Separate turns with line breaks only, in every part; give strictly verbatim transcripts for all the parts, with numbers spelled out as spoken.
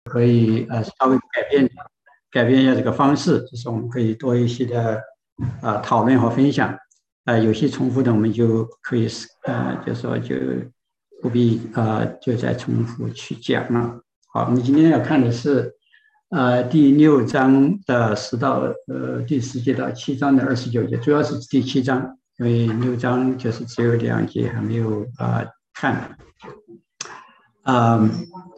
可以呃稍微改变改变一下这个方式，就是我们可以多一些的啊、呃、讨论和分享，呃有些重复的我们就可以呃就说就不必啊、呃、就再重复去讲了。好，我们今天要看的是呃第六章的十到呃第十节到七章的二十九节，主要是第七章，因为六章就是只有两节还没有啊、呃、看。啊、呃，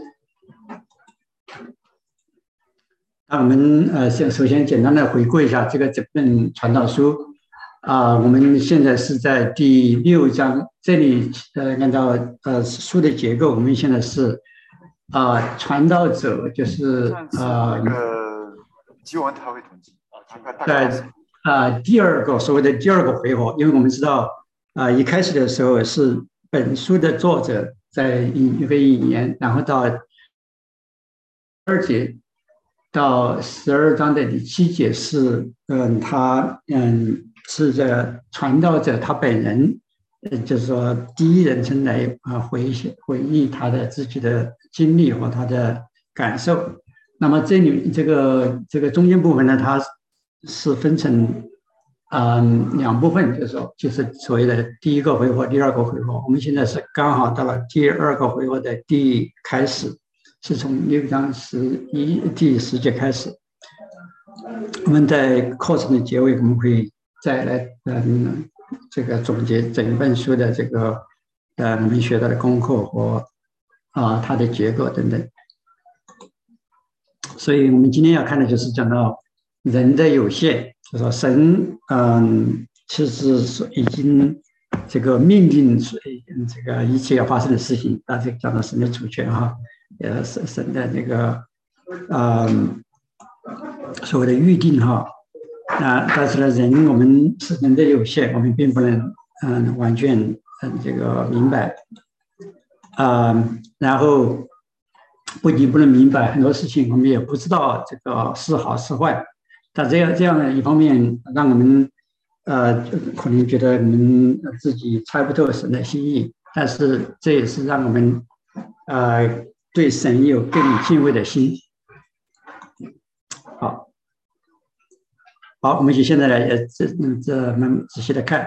那我们呃先首先简单的回顾一下这个整本传道书啊、呃，我们现在是在第六章，这里呃按照呃书的结构，我们现在是啊、呃、传道者就是呃
那个基文他会统计啊，大概大
概在啊、呃、第二个所谓的第二个回合，因为我们知道啊、呃、一开始的时候是本书的作者在引一个引言，然后到二节到十二章的第七节是，嗯，他嗯是这个传道者他本人，呃，就是说第一人称来啊回忆回忆他的自己的经历和他的感受。那么这里这个这个中间部分呢，它是分成嗯两部分，就是说就是所谓的第一个回合、第二个回合。我们现在是刚好到了第二个回合的第开始。是从六章十一第十节开始，我们在课程的结尾，我们会再来嗯这个总结整本书的这个呃我们学到的功课和啊它的结构等等。所以我们今天要看的就是讲到人的有限，就说神嗯其实是已经这个命令这个一切要发生的事情，大家讲到神的主权哈。呃，神神的那个，呃，所谓的预定哈，那但是呢，人我们是人的有限，我们并不能嗯、呃、完全嗯这个明白，啊、呃，然后不仅不能明白很多事情，我们也不知道这个是好是坏，但这样这样的一方面让我们呃可能觉得我们自己猜不透神的心意，但是这也是让我们呃。对神有更敬畏的心。好，好，我们就现在来呃这这们仔细的看。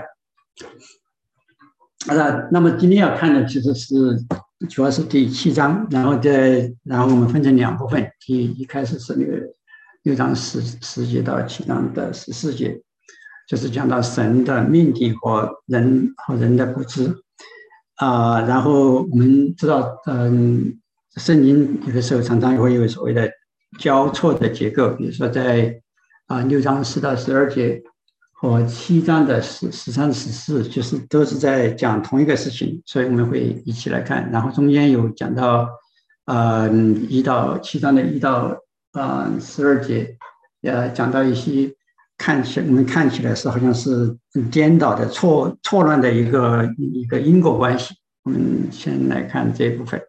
那那么今天要看的其实是主要是第七章，然后再然后我们分成两部分，第一开始是那个六章十十节到七章的十四节，就是讲到神的命定和人和人的不知啊、呃，然后我们知道嗯。圣经有的时候常常会有所谓的交错的结构，比如说在啊六章四到十二节和七章的十十三十四，就是都是在讲同一个事情，所以我们会一起来看。然后中间有讲到呃一到七章的一到呃十二节，呃讲到一些看起我们看起来是好像是颠倒的错错乱的一个一个因果关系。我们先来看这一部分。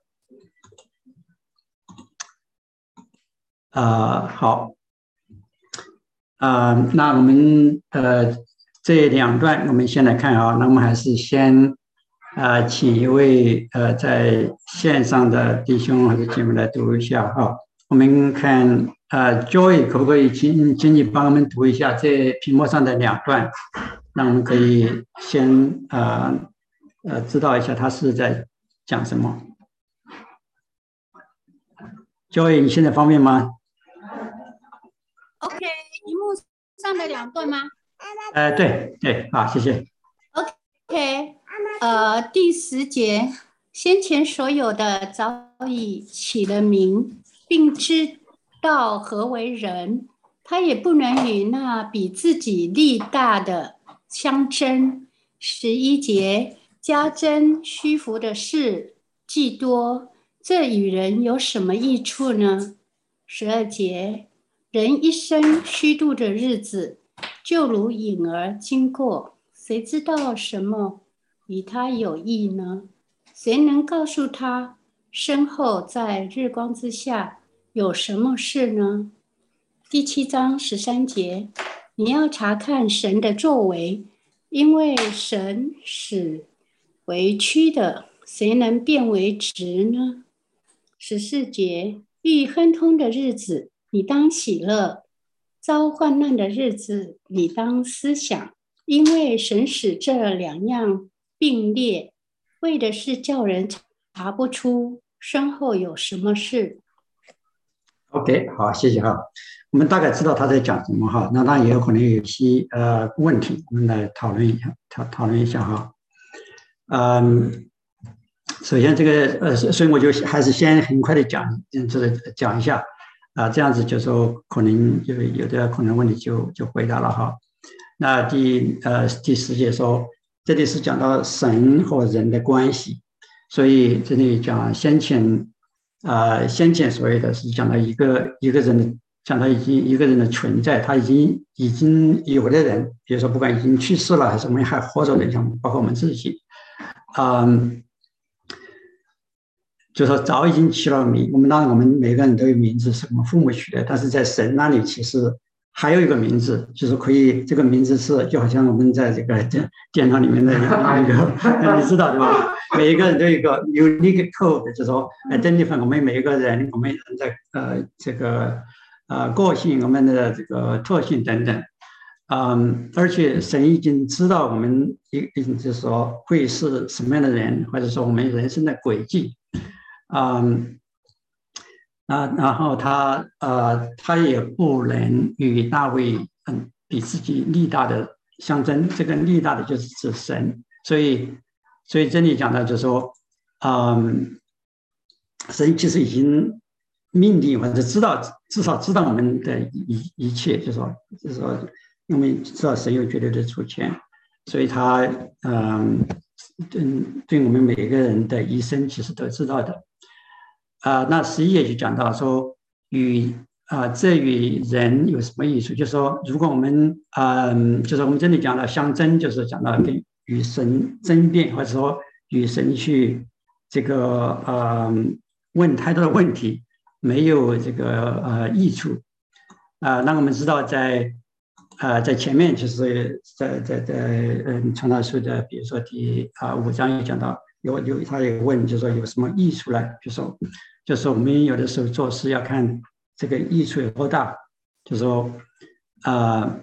啊、呃，好，啊、呃，那我们呃这两段我们先来看啊，那我们还是先啊、呃，请一位呃在线上的弟兄或者姐妹来读一下哈。我们看呃 Joy 可不可以请请你帮我们读一下这屏幕上的两段，让我们可以先呃呃知道一下他是在讲什么。Joy 你现在方便吗？
OK， 荧幕上的两段吗？
呃，对对，好，谢谢。
OK， 呃，第十节，先前所有的早已起了名，并知道何为人，他也不能与那比自己力大的相争。十一节，加增虚浮的事既多，这与人有什么益处呢？十二节，人一生虚度的日子，就如影儿经过，谁知道什么与他有益呢？谁能告诉他身后在日光之下有什么事呢？第七章十三节，你要查看神的作为，因为神使为曲的，谁能变为直呢？十四节， 遇亨通的日子，你当喜乐；遭患难的日子，你当思想，因为神使这两样并列，为的是叫人查不出身后有什么事。
OK， 好，谢谢哈。我们大概知道他在讲什么哈，那当然也有可能有一些呃问题，我们来讨论一下，讨讨论一下哈。嗯，首先这个呃，所以我就还是先很快的讲，就是讲一下啊，这样子就说可能有有的可能问题就就回答了哈。那第呃第十节说，这里是讲到神和人的关系，所以这里讲先前。啊，先前所谓的是讲到一个一个人的，讲到已经一个人的存在，他已经已经有的人，比如说不管已经去世了，还是我们还活着的，像包括我们自己，嗯，就说早已经起了名。我们当然我们每个人都有名字，是我们父母取的，但是在神那里其实还有一个名字，就是可以这个名字是就好像我们在这个电电脑里面的一个，你知道对吧？每一个人都有一个 unique code， 就是说 identify 我们每一个人，我们人的呃这个呃个性，我们的这个特性等等，嗯，而且神已经知道我们一已经就是说会是什么样的人，或者说我们人生的轨迹，嗯，啊，然后他呃他也不能与那位嗯比自己力大的相争，这个力大的就是指神，所以。所以这里讲到就是说，嗯，神其实已经命令或者知道，至少知道我们的一一切，就是说，就是说，因为知道神有绝对的主权，所以他嗯，对对我们每个人的一生其实都知道的。啊、呃，那十一页就讲到说，与啊、呃，这与人有什么益处？就是说，如果我们嗯、呃，就是我们这里讲到相争，就是讲到跟。与神争辩，或者说与神去这个呃问太多的问题，没有这个呃益处啊、呃。那我们知道在呃在前面就是在在在嗯传道书的，比如说第啊、呃、五章也讲到有有他也问，就是说有什么益处呢？比如说就是我们有的时候做事要看这个益处有多大，就是说啊。呃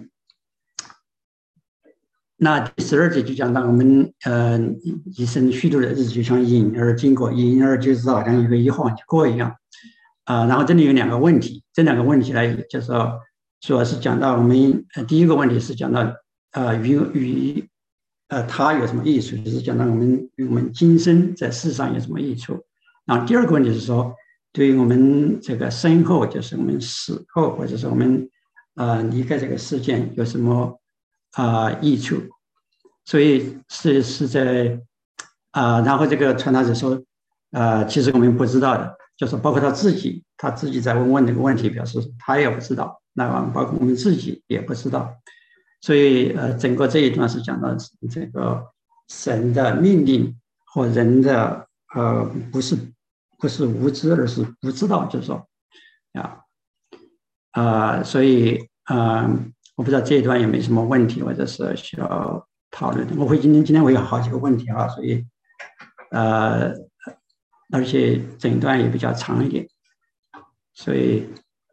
那第十二节就讲到我们呃一生虚度的日子就像影儿经过，影儿就是好像一个一晃就过一样啊、呃。然后这里有两个问题，这两个问题呢，就是说主要是讲到我们呃第一个问题是讲到呃与与呃他有什么益处，就是讲到我们与我们今生在世上有什么益处。然后第二个问题是说，对于我们这个身后，就是我们死后，或者是我们呃离开这个世界有什么啊、呃、益处。所以是是在啊、呃，然后这个传达者说，呃，其实我们不知道的，就是包括他自己，他自己在问问这个问题，表示他也不知道，那包括我们自己也不知道。所以呃，整个这一段是讲到这个神的命令和人的呃，不是不是无知，而是不知道，就是说啊啊、呃，所以呃，我不知道这一段有没有什么问题，或者是需要讨论。我会今天今天我有好几个问题啊，所以呃，而且整段也比较长一点，所以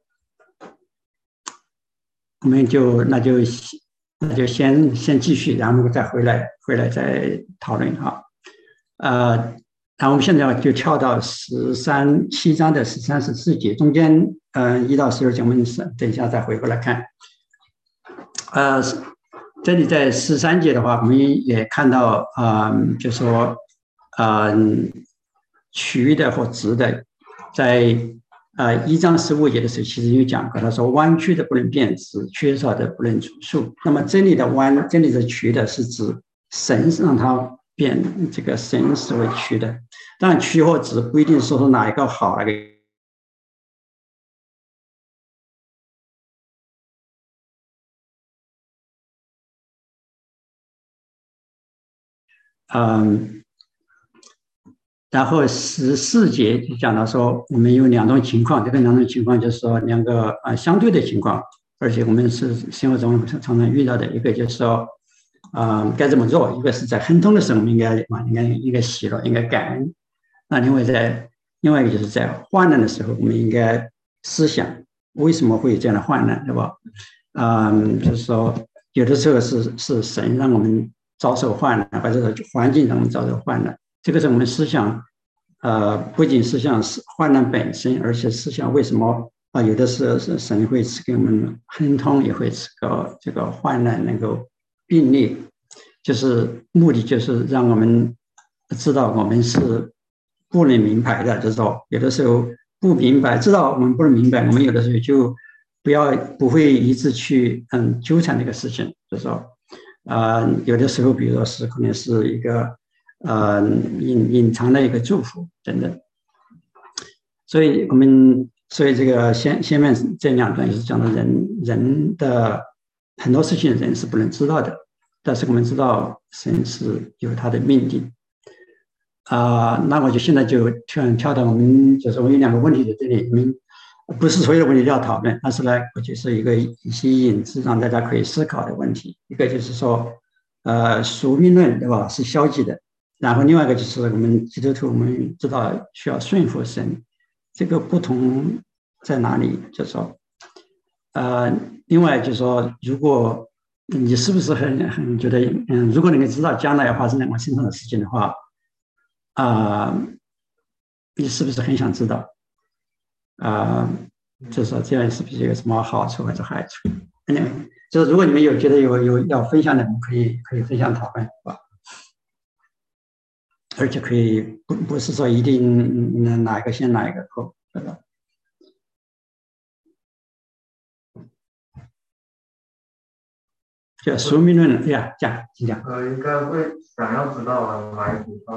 我们就那就那就先先继续，然后再回来回来再讨论哈。呃，然后我们现在就跳到十三七章的十三十四节中间，嗯、呃，一到十二节我们等一下再回过来看。呃。这里在十三节的话，我们也看到，嗯，就说，嗯，曲的或直的，在呃一章十五节的时候，其实有讲过，他说弯曲的不能变直，缺少的不能主数。那么这里的弯，这里的曲的是指神让它变，这个神是为曲的。当然，曲或直不一定说是哪一个好，那个。嗯，然后十四节就讲到说，我们有两种情况，这个两种情况就是说两个呃相对的情况，而且我们是生活中常常遇到的一个就是说，啊、呃、该怎么做？一个是在亨通的时候，我们应该啊应该应该喜乐，应该感恩；那另外在另外一个就是在患难的时候，我们应该思想为什么会有这样的患难，对吧？嗯，就是说有的时候是是神让我们遭受患难，或者是环境让我们遭受患难。这个是我们思想，呃，不仅思想是患难本身，而且思想为什么啊？有的时候是神会赐给我们亨通，也会赐个这个患难能够并列，就是目的就是让我们知道我们是不能明白的，就是说有的时候不明白，知道我们不能明白，我们有的时候就不要不会一直去嗯纠缠这个事情，就是说啊、呃，有的时候比如说是可能是一个呃隐隐藏的一个祝福等等，所以我们所以这个先先面这两段就是讲的人人的很多事情人是不能知道的，但是我们知道神是有他的命定。啊、呃，那我就现在就突然跳到我们就是我有两个问题在这里，我们不是所有的问题都要讨论，但是呢，我就是一个一些引子让大家可以思考的问题。一个就是说，呃，宿命论对吧是消极的，然后另外一个就是我们基督徒我们知道需要顺服神，这个不同在哪里？就是说，呃，另外就是说，如果你是不是很很觉得，嗯，如果能够知道将来要发生在我身上的事情的话。啊、呃，你是不是很想知道？啊、呃，就是说这样是不是有什么好处或者害处？嗯，就是如果你们有觉得有有要分享的，我们可以可以分享讨论，吧？而且可以不不是说一定哪一个先哪一个后，对吧？叫宿命论，对呀，讲请讲。
呃，应该会想要知道哪一股票。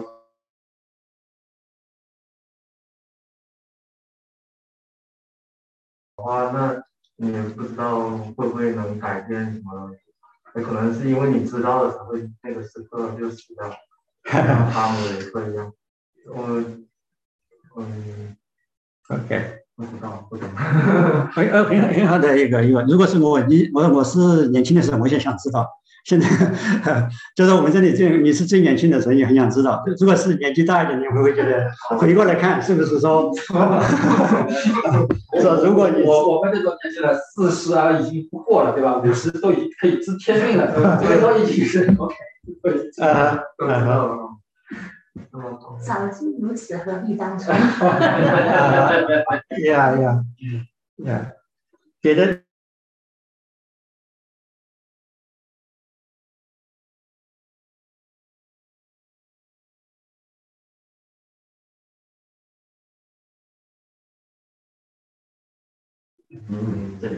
的话，那你不知道会不会能改变什么？也可能是因为你知道了才会那个时刻就死掉，像他们也会一样。我嗯
，OK，
不知道，不懂。
很很很很好的一个一个，如果是我你我我是年轻的时候，我也想知道。现在就是我们这里最你是最年轻的时候，也很想知道。如果是年纪大一点，你会不会觉得回过来看，是不是说？说如果你
我我们这种年纪的四十啊，已经不惑了，对吧？五十都已经可以知天命了，这个都已经是 OK。
呃呃。
早知如此，何必当初？
呀呀呀，别的。
嗯，对。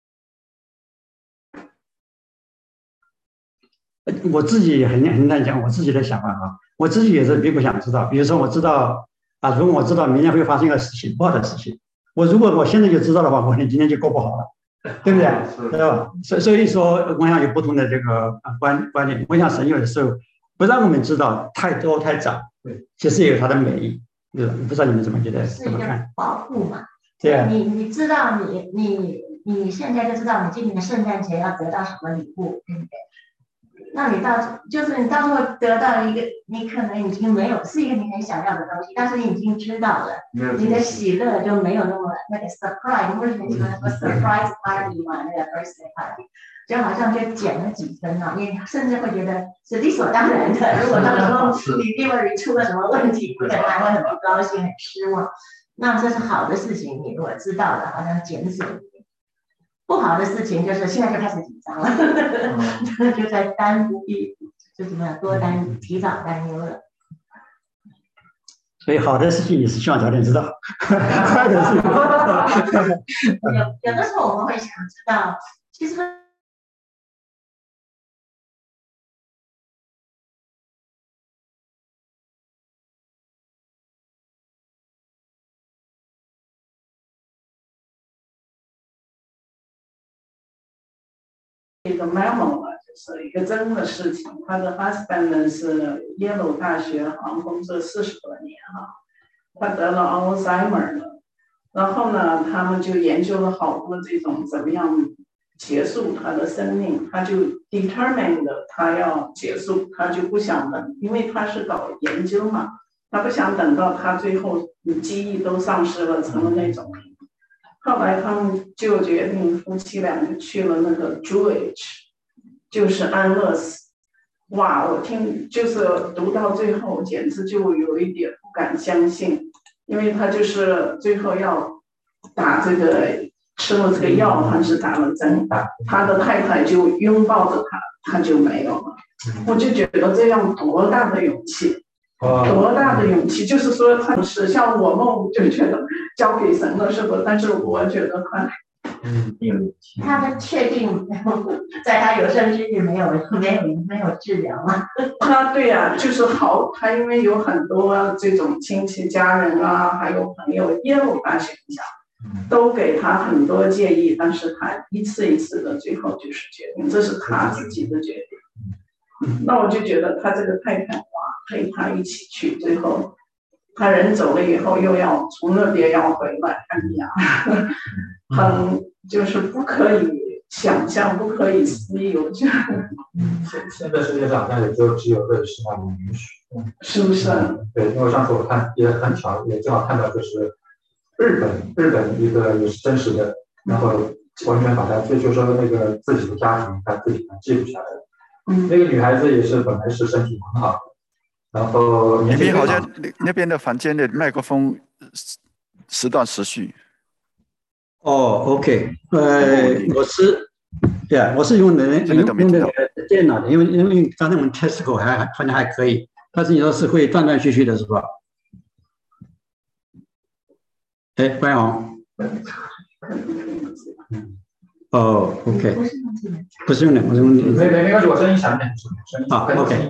我自己很很难讲我自己的想法啊，我自己也是并不想知道。比如说我知道啊，如果我知道明天会发生一个事情，不好的事情，我如果我现在就知道的话，我可能今天就过不好了，对不对？对吧？所所以说，我想有不同的这个观观点。我想神有的时候不让我们知道太多太早，对，其实也有它的美意。对吧？不知道你们怎么觉得？
是一个保护嘛？
对啊，
你你知道你你你现在就知道你今年的圣诞节要得到什么礼物，对不对？那你到就是你到时候得到一个你可能已经没有是一个你很想要的东西，但是你已经知道了，你的喜乐就没有那么那个 surprise， 或者你喜欢说 surprise party 嘛，那个 birthday party， 就好像就减了几分了，你甚至会觉得是理所当然的。如果到时候你 delivery 出了什么问题，你可能还会很不高兴、很失望。那这是好的事情，你如果知道了，好像减损。不好的事情就是现在就开始紧张了，嗯、就在担忧，就怎么样多担提早担忧了。
所以好的事情你是希望早点知道，坏的事情
有有的时候我们会想知道，其实。
一个 memo 了，就是一个真的事情。他的 husband 呢是耶鲁大学航空这四十多年哈，他得了 Alzheimer 了，然后呢，他们就研究了好多这种怎么样结束他的生命，他就 determined 他要结束，他就不想了，因为他是搞研究嘛， 他不想等到他最后记忆都丧失了，成了那种。后来他们就决定夫妻两个去了那个 Jewish， 就是安乐死。哇，我听就是读到最后，简直就有一点不敢相信，因为他就是最后要打这个吃了这个药，还是打了针，他的太太就拥抱着他，他就没有了。我就觉得这样多大的勇气！多大的勇气！就是说，他是像我梦就觉得交给神了，是不？但是我觉得他，
嗯，
他们确定在他有生之年没有没有没有治疗吗？
他对呀、啊，就是好，他因为有很多这种亲戚家人啊，还有朋友，耶鲁大学校都给他很多建议，但是他一次一次的，最后就是决定，这是他自己的决定。那我就觉得他这个太太哇，陪他一起去，最后他人走了以后，又要从那边要回来，哎呀，很就是不可以想象，不可以思议，我觉得。
现现在世界上好像也就只有瑞士那里允许，
是不是？
对，因为上次我看也很巧，也正好看到就是日本，日本一个也是真实的，然后完全把他就就说那个自己的家庭他自己能记录下来。嗯，那个女孩子也是本来是身体很好的，然后
那边好像那边的房间的麦克风时断时续。
哦 ，OK， 呃，我是，对啊，我是用的用用那个电脑的，因为因为刚才我们 test 口还好像还可以，但是你说是会断断续续的，是吧？哎，关宏，嗯，哦 ，OK， 不是用的，我是用的，
没没没关系，我声音小点，声音
啊 ，OK。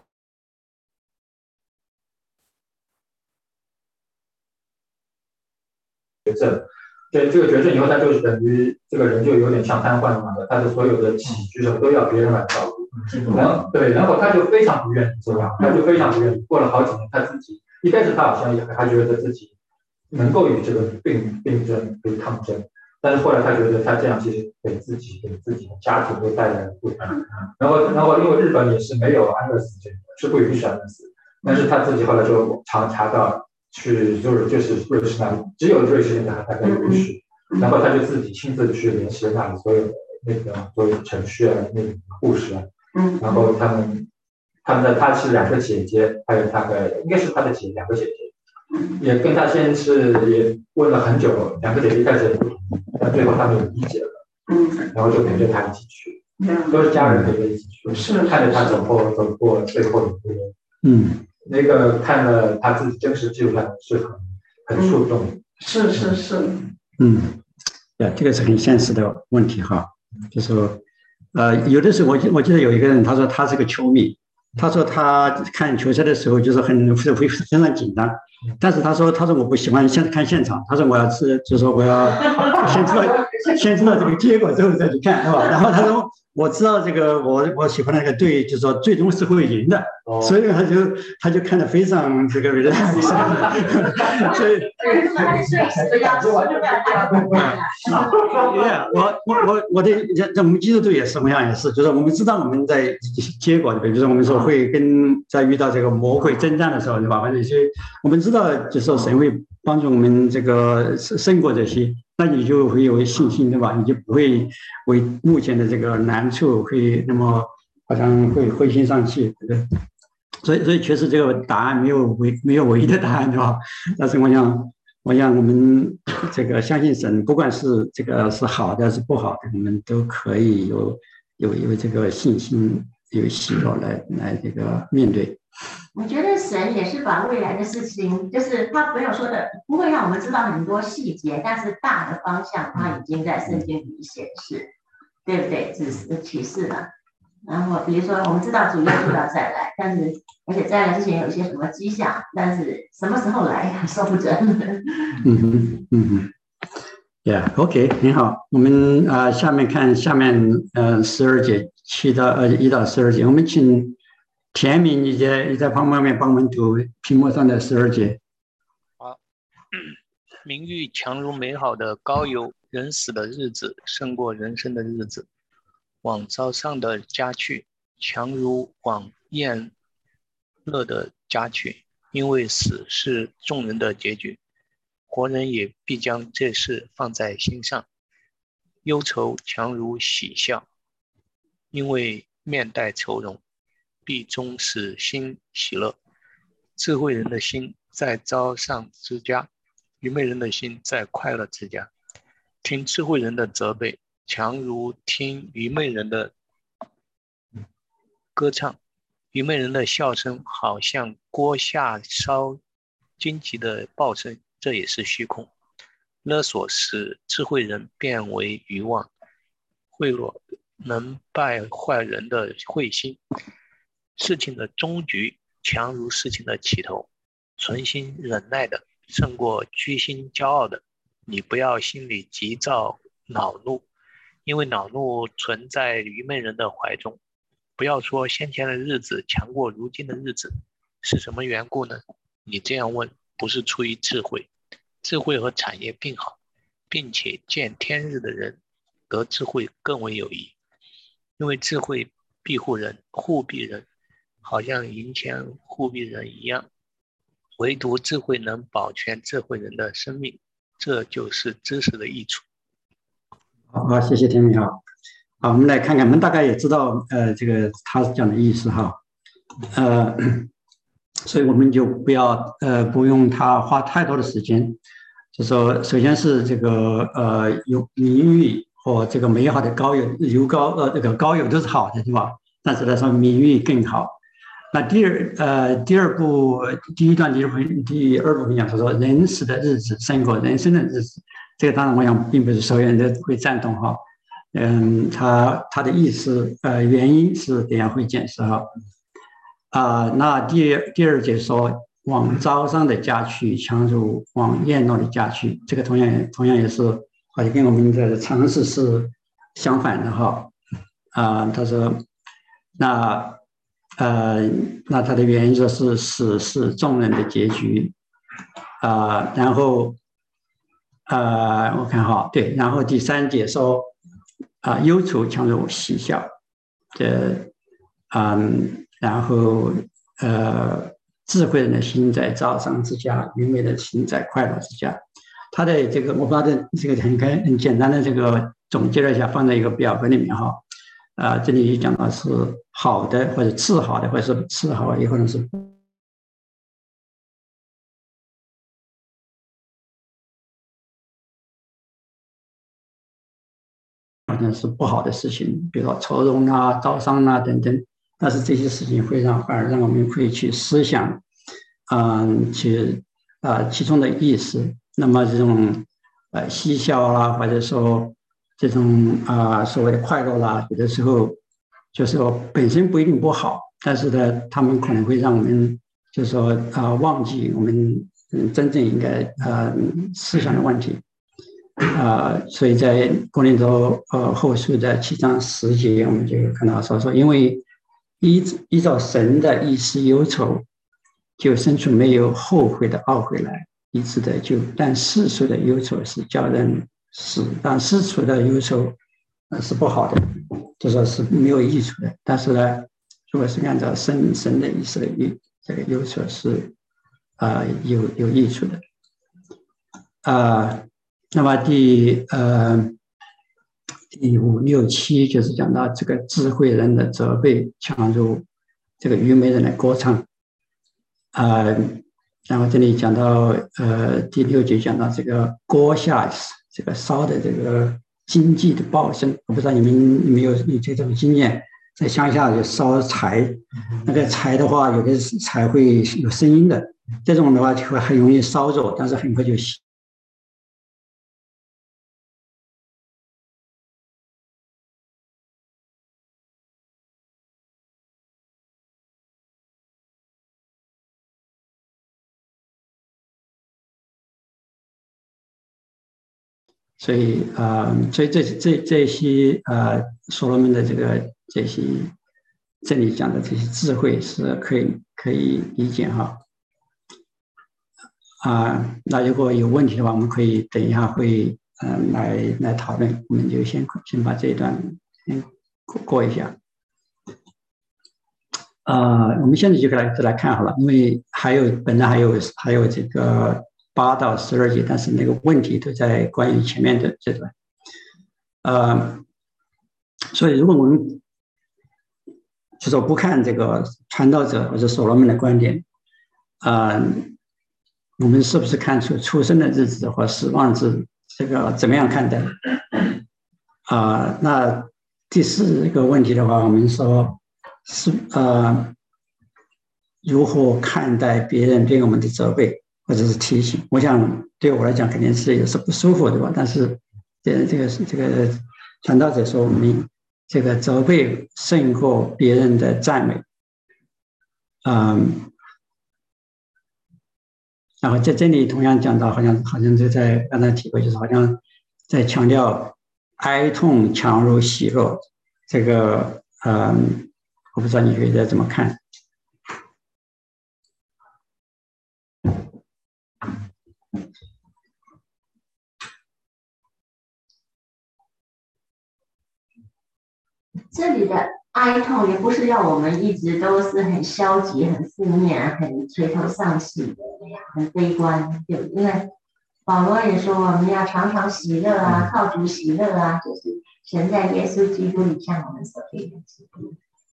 绝症，对这个绝症以后，他就是等于这个人就有点像瘫痪一样的，他的所有的起居什么都要别人来照顾。然后对，然后他就非常不愿意这样，他就非常不愿意。过了好几年，他自己一开始他好像也还觉得自己能够与这个病病症可以抗争，但是后来他觉得他这样其实给自己给自己的家庭都带来了负担。然后然后因为日本也是没有安乐死这个，是不允许安乐死，但是他自己后来就查查到。去就是就是瑞士那里，只有瑞士那个大概允许，然后他就自己亲自去联系那里所有的那个所有程序啊、那个护士啊，然后他们他们的他是两个姐姐，还有他的应该是他的姐两个姐姐，也跟他先是也问了很久，两个姐姐一开始也不同意，但最后他们也理解了，然后就陪着他一起去，都是家人陪着一起去，是看着他走过走过最后的一个，嗯。那个看了他自己真实记录下来是很很触动、嗯，
是是是，
嗯，对，这个是很现实的问题哈，就是说，呃，有的时候我我记得有一个人，他说他是个球迷，他说他看球赛的时候就是很会会非常紧张，但是他说他说我不喜欢现看现场，他说我要是就是说我要先知道先知道这个结果之后再去看，是吧？然后他说。我知道这个，我我喜欢的那个队，就是说最终是会赢的，哦、所以他就他就看得非常这个 relax， 所以我我我我的在我们基督徒也是同样也是，就是我们知道我们在结果里面，就是我们说会跟在遇到这个魔鬼征战的时候，对吧？反正些我们知道，就是说神会帮助我们这个胜过这些。那你就会有信心，对吧？你就不会为目前的这个难处会那么好像会灰心丧气，对不对？所以，所以确实这个答案没有唯没有唯一的答案，对吧？但是我想，我想我们这个相信神，不管是这个是好的是不好的，我们都可以有有有这个信心，有喜乐来来这个面对。
我觉得神也是把未来的事情，就是他没有说的，不会让我们知道很多细节，但是大的方向他已经在圣经里显示，对不对？指示启示了。然后比如说我们知道主耶稣要再来，但是而且再来之前有一些什么迹象，但是什么时候来说不准。
嗯哼，嗯哼。Yeah，OK， 很好。我们啊、呃，下面看下面呃十二节七到呃一到十二节，我们请。田明，你在你在旁边帮我们读屏幕上的十二节。
好，名誉强如美好的膏油，人死的日子胜过人生的日子。往早上的家去，强如往宴乐的家去。 因为死是众人的结局，活人也必将这事放在心上。忧愁强如喜笑，因为面带愁容，必终使心喜乐。智慧人的心在招上之家，愚昧人的心在快乐之家。听智慧人的责备，强如听愚昧人的歌唱。愚昧人的笑声好像锅下烧荆棘的爆声，这也是虚空。勒索使智慧人变为愚妄，贿赂能败坏人的慧心。事情的终局强如事情的起头，存心忍耐的胜过居心骄傲的。你不要心里急躁恼怒，因为恼怒存在愚昧人的怀中。不要说先前的日子强过如今的日子，是什么缘故呢？你这样问不是出于智慧。智慧和产业并好，并且见天日的人得智慧更为有益，因为智慧庇护人护庇人，好像银钱护庇人一样。唯独智慧能保全智慧人的生命，这就是知识的益处。
好，谢谢天明哈。好，我们来看看，我们大概也知道，呃，这个他讲的意思哈，呃，所以我们就不要呃不用他花太多的时间，就说首先是这个呃有名誉或这个美好的高友有高呃这个高友都是好的，对吧？但是来说名誉更好。那第二呃第二部第一段第二部分第二部分讲说人死的日子胜过人生的日子，这个当然我想并不是所有人都会赞同哈。嗯，他他的意思，呃，原因是等下会解释哈。啊、呃，那第第二节说，往招商的家去，强如往宴乐的家去，这个同样同样也是，好像跟我们的常识是相反的哈。啊、呃，他说，那呃，那他的原因就是死是众人的结局，啊、呃，然后，呃，我看哈，对，然后第三节说。啊，忧愁强如喜笑，这，嗯，然后呃，智慧人的心在招商之家，愚昧的心在快乐之家。他的这个，我把这这个很很简单的这个总结了一下，放在一个表格里面哈。啊、呃，这里讲的是好的，或者次好的，或者是次好，也可能是。好像是不好的事情，比如说愁容啊、招商啊等等，但是这些事情会让反而让我们会去思想，嗯，去啊、呃、其中的意思。那么这种呃嬉笑啦，或者说这种啊、呃、所谓的快乐啦，有的时候就是说本身不一定不好，但是呢，他们可能会让我们就是说啊、呃、忘记我们嗯真正应该呃思想的问题。啊、呃，所以在哥林多呃后书的七章十节，我们就看到说说，因为依依照神的意思忧愁，就生出没有后悔的懊悔来，以致得救。但世俗的忧愁是叫人死，但世俗的忧愁呃是不好的，就说是没有益处的。但是呢，如果是按照神神的意思的忧这个忧愁是啊、呃、有有益处的啊。呃那么第呃第五六七就是讲到这个智慧人的责备强如这个愚昧人的歌唱，呃，然后这里讲到呃第六节讲到这个锅下这个烧的这个经济的爆声，我不知道你们有没有有这种经验，在乡下有烧柴，那个柴的话有的柴会有声音的，这种的话就会很容易烧着，但是很快就熄。所以啊、呃，所以这这这些呃，所罗门的这个这些这里讲的这些智慧是可以可以理解哈。啊、呃，那如果有问题的话，我们可以等一下会嗯、呃、来来讨论，我们就先先把这一段先过过一下。 啊、呃，我们现在就来就来看好了，因为还有本来还有还有这个八到十二节，但是那个问题都在关于前面的这段。呃，所以如果我们就说不看这个传道者或者所罗门的观点，啊、呃，我们是不是看出出生的日子和死亡日子这个怎么样看待？啊、呃，那第四个问题的话，我们说是呃如何看待别人对我们的责备或者是提醒？我想对我来讲肯定是也是不舒服，对吧？但是这这个这个传道者说我们这个责备胜过别人的赞美，嗯，然后在这里同样讲到，好像好像就在刚才体会，就是好像在强调哀痛强如喜乐，这个嗯，我不知道你觉得怎么看？
这里的哀痛也不是要我们一直都是很消极、很负面、很垂头丧气的那样，很悲观。就因为保罗也说，我们要常常喜乐啊，靠主喜乐啊，就是神在耶稣基督里向我们所给的基督。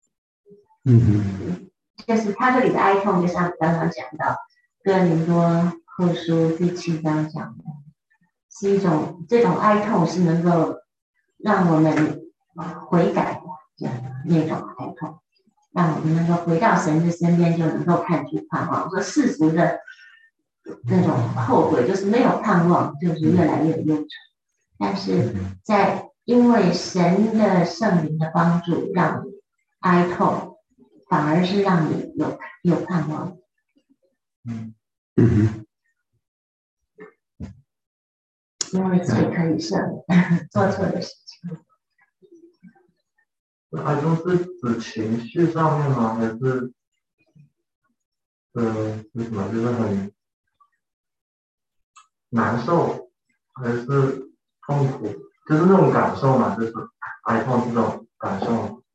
嗯，
就是他这里的哀痛，就像刚刚讲到哥林多后书第七章讲的，是一种这种哀痛是能够让我们悔改的那种哀痛，让我们能够回到神的身边，就能够看出盼望。说世俗的那种后悔，就是没有盼望，就是越来越忧愁。但是在因为神的圣灵的帮助，让你哀痛，反而是让你有有盼望。
嗯嗯，
因为罪可以赦免，做错的事情。
哀痛是指情绪上面吗？还是呃是什么？就是很难受，还是痛苦？就是那种感受嘛，就是哀痛这种感受。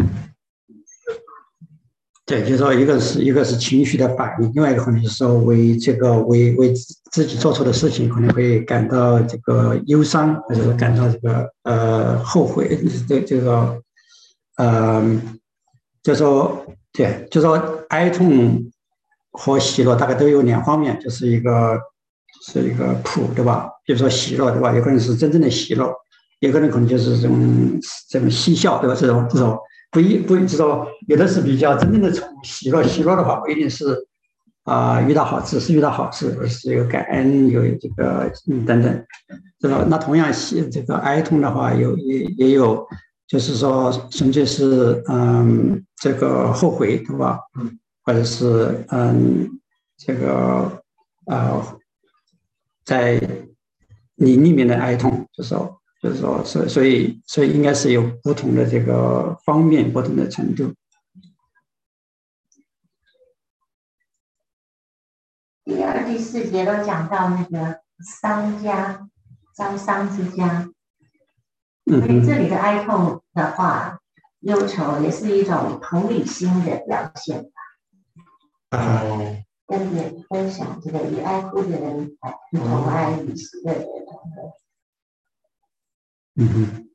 对，就是说一个是一个是情绪的反应，另外一个可能就是说为这个为为自己做错的事情可能会感到这个忧伤，或者是感到这个呃后悔，这这个呃，就说对，就说哀痛和喜乐大概都有两方面，就是一个是一个谱，对吧？比如说喜乐，对吧？有可能是真正的喜乐，有可能可能就是这种这种嬉笑，对吧？这种这种。不一不知道，有的是比较真正的从喜乐，喜乐的话不一定是啊、呃、遇到好事，是遇到好事，而是有感恩，有这个嗯等等，这个那同样喜这个哀痛的话，有也也有，就是说纯粹是嗯这个后悔，对吧？嗯，或者是嗯这个呃在你里面的哀痛，就是说。就是说，所所以所以应该是有不同的这个方面，不同的程度。
第二、第四节都讲到那个丧家，遭丧之家，所以这里的哀痛的话，忧愁也是一种同理心的表现吧。
啊，
跟别人分享这个以哀哭的人同哀，以喜乐的人同乐。
嗯哼，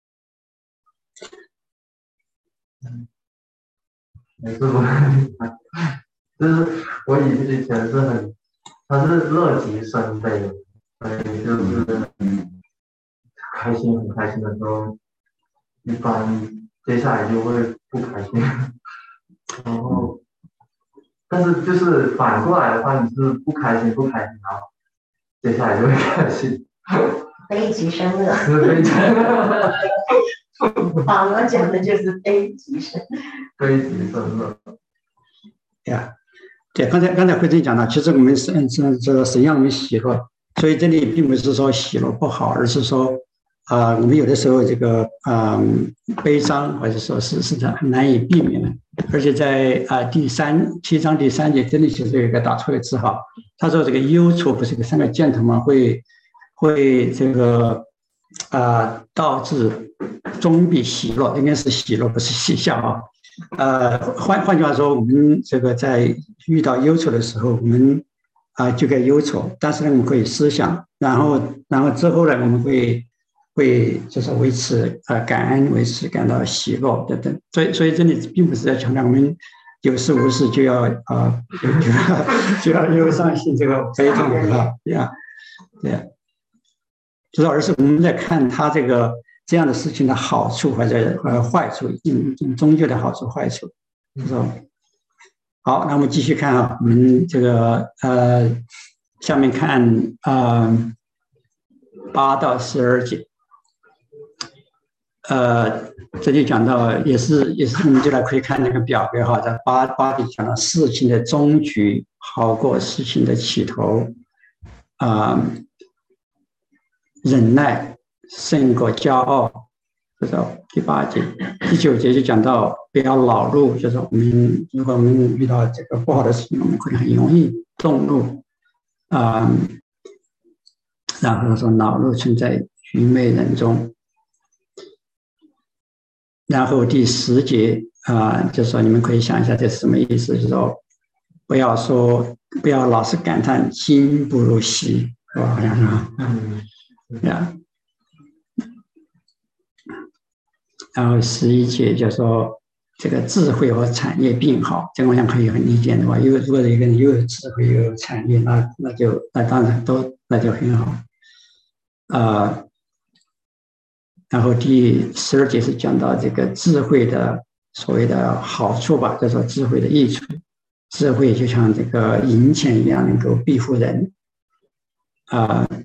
没事吧？就是我以以前是很，他是乐极生悲，所以就是开心很开心的时候，一般接下来就会不开心，然后，但是就是反过来的话，你是不开心不开心，然后接下来就会开心。
悲极生乐，
是悲极生乐。
保罗讲的就是悲极生，
悲极生乐。
对呀，对，刚才刚才慧珍讲了，其实我们是嗯是这个神让我们喜乐，所以这里并不是说喜乐不好，而是说啊、呃，我们有的时候这个嗯、呃、悲伤或者说是是很难以避免的，而且在啊、呃、第三七章第三节这里其实有一个打错的字哈，他说这个忧愁不是个三个箭头吗？会。会这个啊、呃、导致终必喜乐，应该是喜乐，不是喜笑啊。 呃，换换句话说，我们这个在遇到忧愁的时候，我们啊、呃、就该忧愁，但是呢，我们可以思想，然后然后之后呢，我们会会就是维持呃感恩，维持感到喜乐等等。所以所以这里并不是在强调我们有事无事就要啊、呃、就要就要忧伤心这个悲痛啊，对呀，对呀，就是而是我们在看他这个。这样的事情的好处或者呃坏处，嗯，终究的好处坏处，是吧？好，那我们继续看啊，我们这个呃，下面看呃八到十二节，呃，这里讲到也是也是，我们就来可以看那个表格哈，在八八里讲到事情的终局好过事情的起头，啊、呃，忍耐胜过骄傲，这是第八节。第九节就讲到不要恼怒，就是我们如果我们遇到这个不好的事情，我们会很容易动怒啊、呃。然后说恼怒存在愚昧人中。然后第十节啊、呃，就说你们可以想一下这是什么意思，就是说不要说不要老是感叹今不如昔，是吧？好像是啊，嗯，呀。然后十一节就说这个智慧和产业并好，这个我想可以很理解的吧？因为如果一个人又有智慧又有产业，那那就那当然都那就很好。啊、呃，然后第十二节是讲到这个智慧的所谓的好处吧，叫做智慧的益处。智慧就像这个银钱一样，能够庇护人啊。呃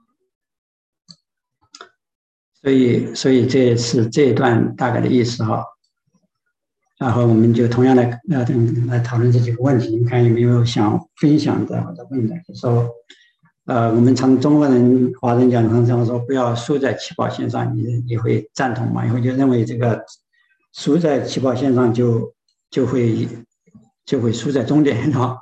所以，所以这是这一段大概的意思哈。然后我们就同样的来来讨论这几个问题，你看有没有想分享的或者问的？就说，呃，我们常中国人、华人讲常常说不要输在起跑线上，你你会赞同吗？以后就认为这个输在起跑线上就就会就会输在终点哈。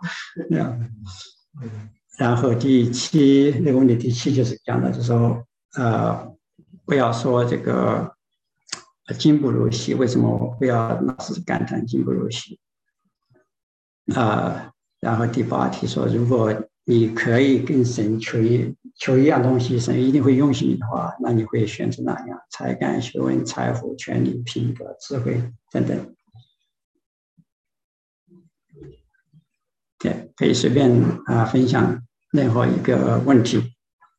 然后第七那个问题，第七就是讲的，就是说，呃。不要说这个今不如昔，为什么我不要老是感叹今不如昔？啊、呃，然后第八题说，如果你可以跟神求一求一样东西，神一定会用心你的话，那你会选择哪样？才干、学问、财富、权力、品格、智慧等等。对，可以随便啊、呃、分享任何一个问题。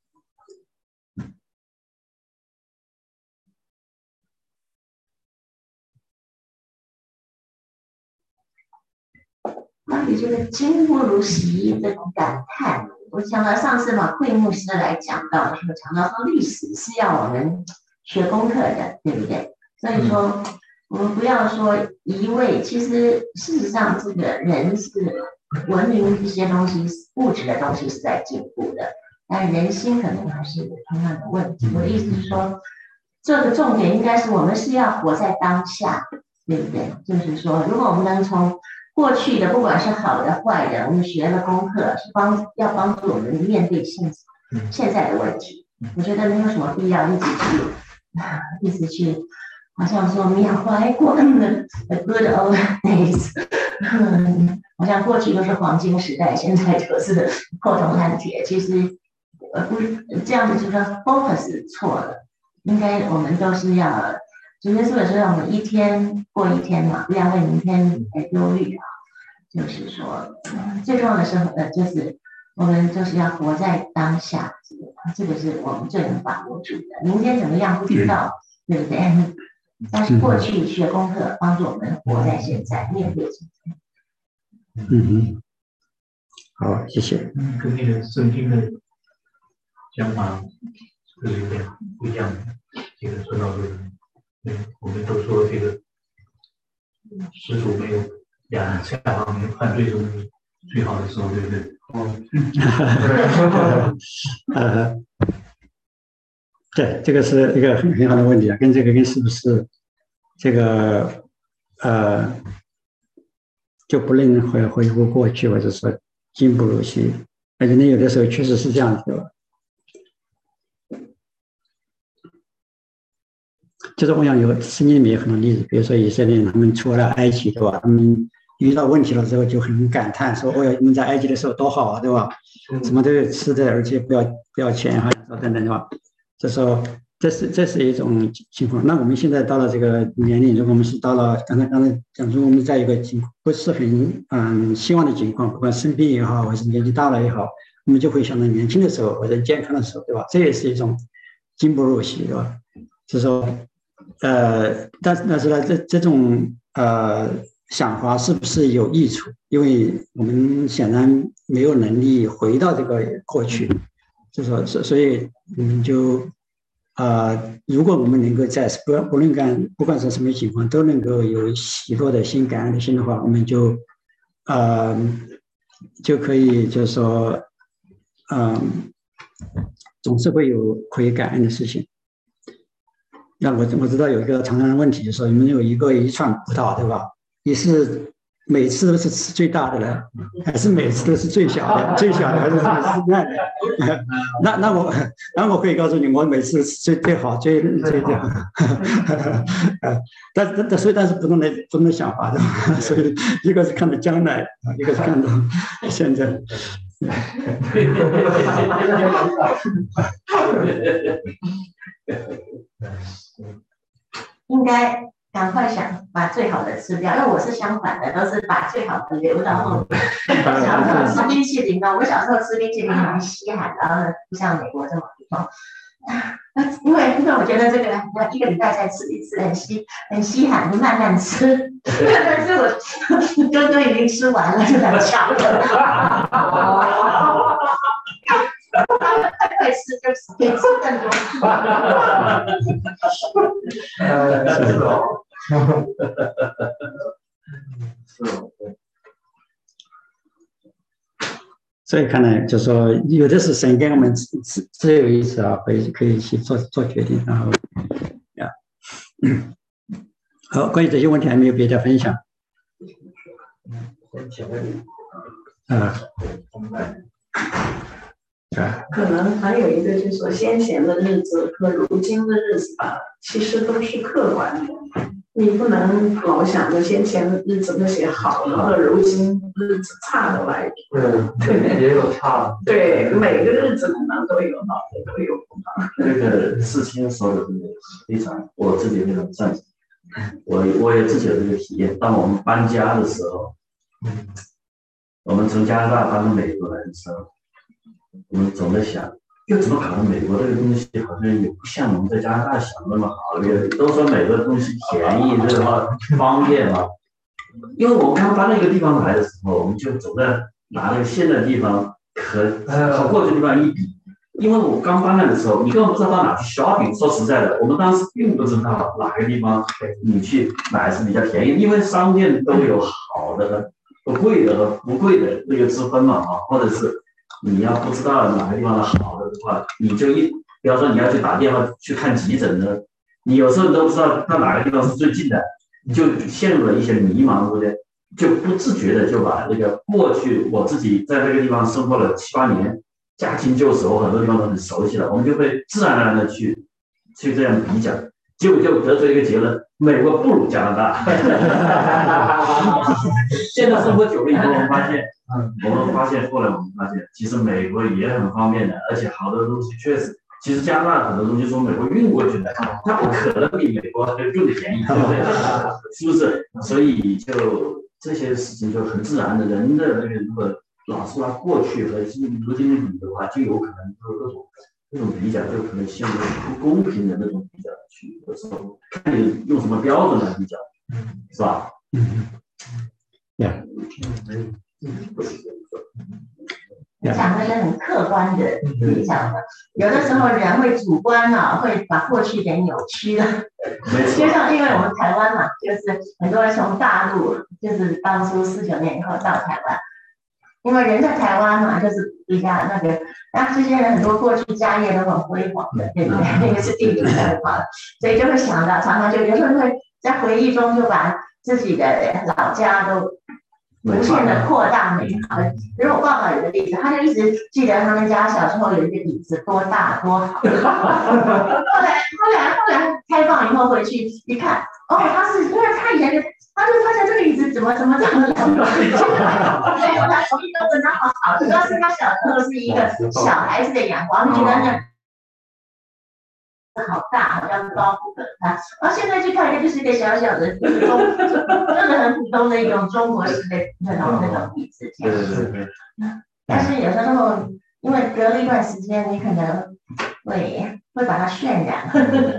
关于这个今不如昔这种感叹，我想到上次嘛，慧牧师来讲到，说讲到说历史是要我们学功课的，对不对？所以说我们不要说一味，其实事实上这个人是文明一些东西，物质的东西是在进步的，但人心可能还是有同样的问题。我的意思是说，这个重点应该是我们是要活在当下，对不对？就是说，如果我们能从过去的不管是好的坏的，我们学了功课，是帮要帮助我们面对现现在的问题。我觉得没有什么必要一直去一直去，好像说缅怀过的 good old days， 好像过去都是黄金时代，现在就是破铜烂铁。其实呃不是这样子，就是说 focus 错了，应该我们都是要。主耶稣也说，我们一天过一天嘛，不要为明天而忧虑啊。就是说，嗯、最重要的是，呃，就是我们就是要活在当下，这个是我们最能把握住的。明天怎么样不知道，对不对？但是过去学功课，帮助我们活在现在，面对现在。
嗯哼，好，谢谢。
嗯，跟那个圣经的讲法是有点不一样的。这个说到这个。嗯，我们都说这个施主没有亚夏娃没有犯罪中最好的时候，对不对？
哦，呃，对，这个是一个很很好的问题啊，跟这个跟是不是这个呃就不能回回顾过去，或者说今不如昔，而且呢，有的时候确实是这样子的。 就是我想有圣经里面有很多例子，比如说以色列人他们出了埃及，对吧？他们遇到问题了之后就很感叹，说：“哦呀，你们在埃及的时候多好啊，对吧？什么都有吃的，而且不要不要钱，哈，等等，对吧？”这时候，这是这是一种情况。那我们现在到了这个年龄，如果我们是到了刚才刚才讲说我们在一个情不是很嗯希望的情况，不管生病也好，还是年纪大了也好，我们就会想到年轻的时候或者健康的时候，对吧？这也是一种进不入戏，对吧？就是说，呃，但是但是呢，这这种呃想法是不是有益处？因为我们显然没有能力回到这个过去，就是说，所所以我们就啊、呃，如果我们能够在不不论干不管是什么情况都能够有喜乐的心、感恩的心的话，我们就呃就可以就是说，嗯、呃，总是会有可以感恩的事情。那我我知道有一个常常的问题，就是说你们有一个一串葡萄，对吧？你是每次都是吃最大的呢，还是每次都是最小的？最小的还是最烂的？那那我那我可以告诉你，我每次是最最好、最最最好。但但但所以但是不同的不同的想法的，所以一个是看到将来，一个是看到现在。
应该赶快想把最好的吃掉，因为我是相反的，都是把最好的留到后面。小时候吃冰淇淋呢，我小时候吃冰淇淋很稀罕，然后呢不像美国这么多。因为因为我觉得这个一个礼拜才吃一次，很稀很稀罕，就慢慢吃。但是我哥哥已经吃完了，就很抢了。快快吃，就可以吃更多。
是哦，是哦，
所以看来就是说，有的是神给我们只只只有一次啊，可以可以去做做决定，然后呀，嗯，好，关于这些问题还没有别的分享。啊，
可能还有一个就是说，先前的日子和如今的日子吧，其实都是客观的。你不能老想着先前的日子那些好的和如今日子差的来比。
对，也有差的。
对，每个日子可能都有好的，都有不好。
那个世清说的这个非常，我自己非常赞成。我我也自己有这个体验。当我们搬家的时候，我们从加拿大搬到美国来的时候，我们总在想，又怎么搞的？美国这个东西好像也不像我们在加拿大想的那么好。也都说美国的东西便宜，这个话方便嘛。因为我们刚搬到一个地方来的时候，我们就总在拿那个现在的地方和和过去的地方一比。因为我刚搬来的时候，你根本不知道到哪去 shopping。说实在的，我们当时并不知道哪个地方你去买是比较便宜，因为商店都有好的和贵的和不贵的那个之分嘛啊，或者是你要不知道哪个地方的好的的话，你就一，比方说你要去打电话去看急诊的，你有时候你都不知道到哪个地方是最近的，你就陷入了一些迷茫，对不对？就不自觉的就把那个过去我自己在这个地方生活了七八年。驾轻就熟，很多地方都很熟悉了，我们就会自然而然的去去这样比较，结果就得出一个结论：美国不如加拿大。现在生活久了以后，我们发现，我们发现后来我们发现，其实美国也很方便的，而且好多东西确实，其实加拿大很多东西从美国运过去的，它不可能比美国更便宜，对不对？是不是？所以就这些事情就很自然的，人的那个如果老是拿过去和今如今的比的话，就有可能有各种这种比较，就可能陷入不公平的那种比较去，有时候看你用什么标准来比较，是吧？
嗯，呀，
讲的是很客观的比较的，有的时候人会主观啊，会把过去给扭曲了。就像因为我们台湾嘛，就是很多人从大陆，就是当初四九年以后到台湾。因为人在台湾嘛，就是比较那个，那这些人很多过去家业都很辉煌的，对不对？那个是地主辉煌，所以就会想到，常常就有时候会在回忆中就把自己的老家都无限的扩大美好。比如我爸爸有个例子，他就一直记得他们家小时候有一个椅子多大多好。后来后来后来开放放以后回去一看，哦，他是因为他以前就他就发现这个椅子怎么怎么这样的两个，没有他手艺都真的好好，主要是他小时候是一个小孩子的眼光，就觉得那。好大，好像是高不可攀。然后现在去看，它就是一个小小的，就是中，就是很普通的一种中国式的那种那种椅子。
对对对。
但是有时候，因为隔了一段时间，你可能会会把它渲染。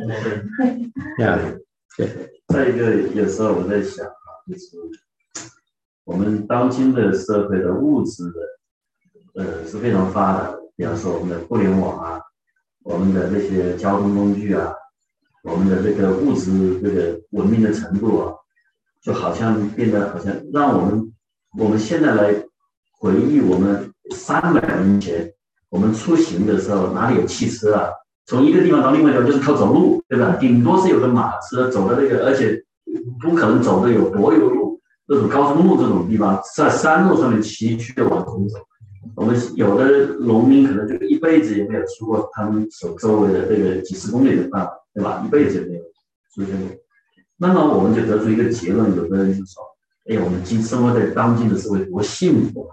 对对。再一个，有时候我在想啊，就是我们当今的社会的物质的，呃，是非常发达的。比方说我们的互联网啊。我们的这些交通工具啊，我们的这个物质这个文明的程度啊，就好像变得好像让我们我们现在来回忆我们三百年前我们出行的时候哪里有汽车啊？从一个地方到另外一个地方就是靠走路，对吧？顶多是有个马车走的那个，而且不可能走的有柏油路、那种高速路这种地方，在山路上面崎岖的往前走。我们有的农民可能就一辈子也没有出过他们所周围的这个几十公里的范围，对吧？一辈子也没有出现过。那么我们就得出一个结论，有的人就说：“哎，我们今生活在当今的社会多幸福啊！”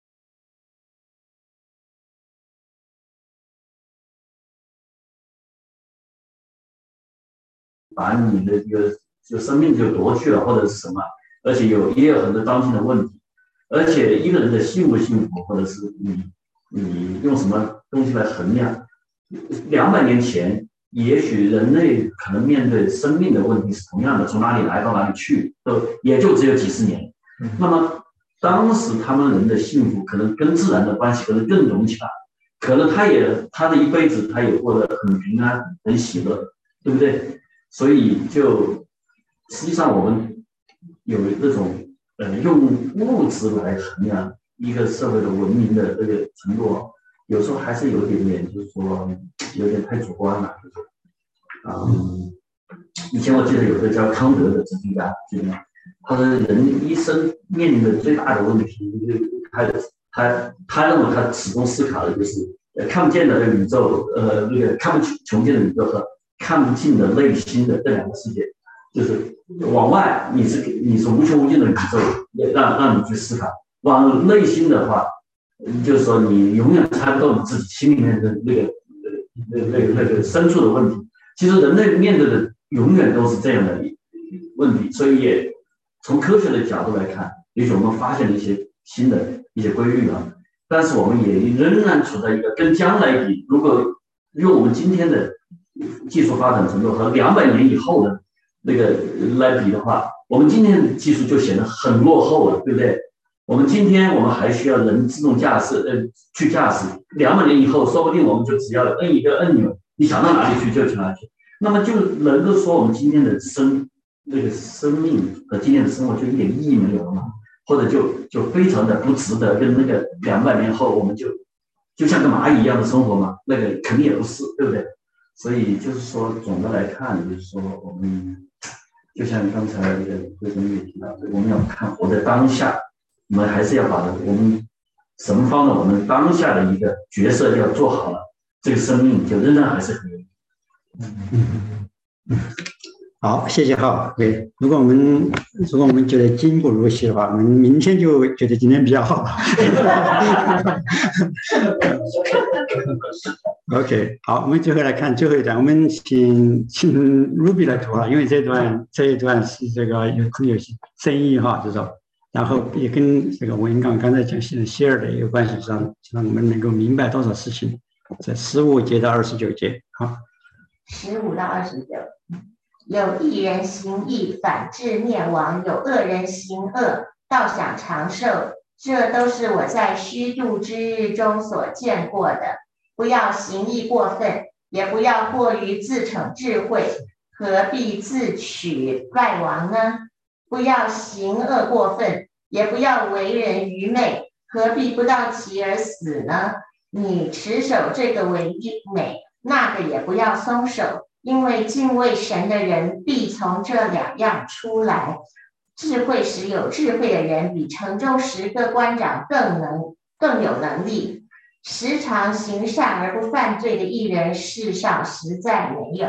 把你的这个就生命就夺去了，或者是什么，而且有也有很多当今的问题。而且一个人的幸不幸福，或者是你你用什么东西来衡量？两百年前，也许人类可能面对生命的问题是同样的，从哪里来到哪里去，都也就只有几十年。那么当时他们人的幸福，可能跟自然的关系可能更融洽，可能他也他的一辈子他也过得很平安、很喜乐，对不对？所以就实际上我们有这种。呃，用物质来衡量一个社会的文明的这个程度，有时候还是有点点，就是说有点太主观了。嗯，以前我记得有个叫康德的哲学家，记得吗？他说人一生面临的最大的问题，他他他认为他始终思考的就是呃看不见的宇宙，呃那个看不穷尽的宇宙和看不尽的内心的这两个世界。就是往外你是你是无穷无尽的宇宙，让让你去思考；往内心的话，就是说你永远猜不到你自己心里面的那个那个那个那个深处的问题。其实人类面对的永远都是这样的问题，所以也从科学的角度来看，也许我们发现了一些新的一些规律啊，但是我们也仍然处在一个跟将来比，如果用我们今天的技术发展程度和两百年以后的那个来比的话，我们今天的技术就显得很落后了，对不对？我们今天我们还需要人自动驾驶，呃，去驾驶。两百年以后，说不定我们就只要摁一个按钮，你想到哪里去就去哪里去。那么就能够说我们今天的生那个生命和今天的生活就一点意义没有了吗？或者就就非常的不值得，跟那个两百年后我们就就像个蚂蚁一样的生活吗？那个肯定也不是，对不对？所以就是说，总的来看，就是说我们。就像刚才那个慧珍也提到，我们要看活在当下，我们还是要把我们神方的我们当下的一个角色要做好了，这个生命就仍然还是很有意义。
嗯嗯，好，谢谢哈。对，如果我们如果我们觉得今不如昔的话，我们明天就觉得今天比较好。OK， 好，我们最后来看最后一段，我们请请 Ruby 来读哈，因为这段这一段是这个有可能有些争议哈，就是说，然后也跟这个文刚刚才讲希希尔的有关系，让让我们能够明白多少事情，在十五节到二十九节，好，
十五到二十九，有一人行义，反致灭亡；有恶人行恶，倒想长寿。这都是我在虚度之日中所见过的。不要行义过分，也不要过于自逞智慧，何必自取败亡呢？不要行恶过分，也不要为人愚昧，何必不到其而死呢？你持守这个为美，那个也不要松手，因为敬畏神的人必从这两样出来。智慧使有智慧的人，比城中十个官长更能更有能力。时常行善而不犯罪的义人，世上实在没有。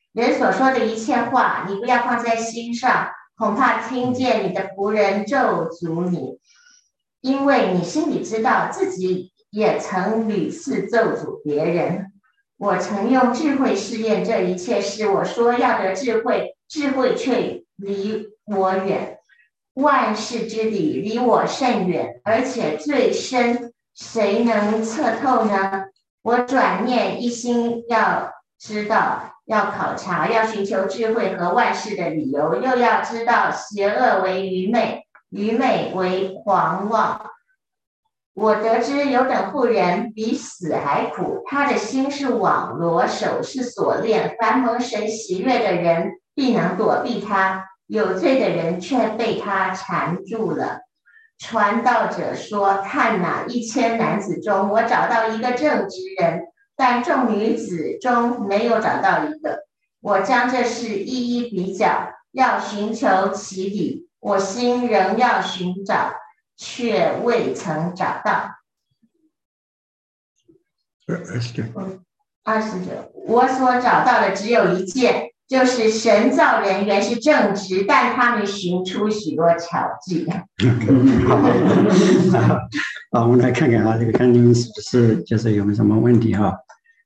人所说的一切话，你不要放在心上，恐怕听见你的仆人咒诅你，因为你心里知道自己也曾屡次咒诅别人。我曾用智慧试验这一切事，我说要得智慧，智慧却离我远，万事之理离我甚远，而且最深，谁能测透呢？我转念一心要知道，要考察，要寻求智慧和万事的理由，又要知道邪恶为愚昧，愚昧为狂妄。我得知有等妇人比死还苦，他的心是网罗，手是锁链，凡蒙神喜悦的人必能躲避他，有罪的人却被他缠住了。传道者说，看哪，一千男子中我找到一个正直人，但众女子中没有找到一个。我将这事一一比较，要寻求其理，我心仍要寻找，却未曾找到。
二十九，
二十九，我所找到的只有一件，就是神造人原是正直，但他们寻出许多巧计。
好，我们来看看啊，这个看你们是不是就是有没有什么问题哈？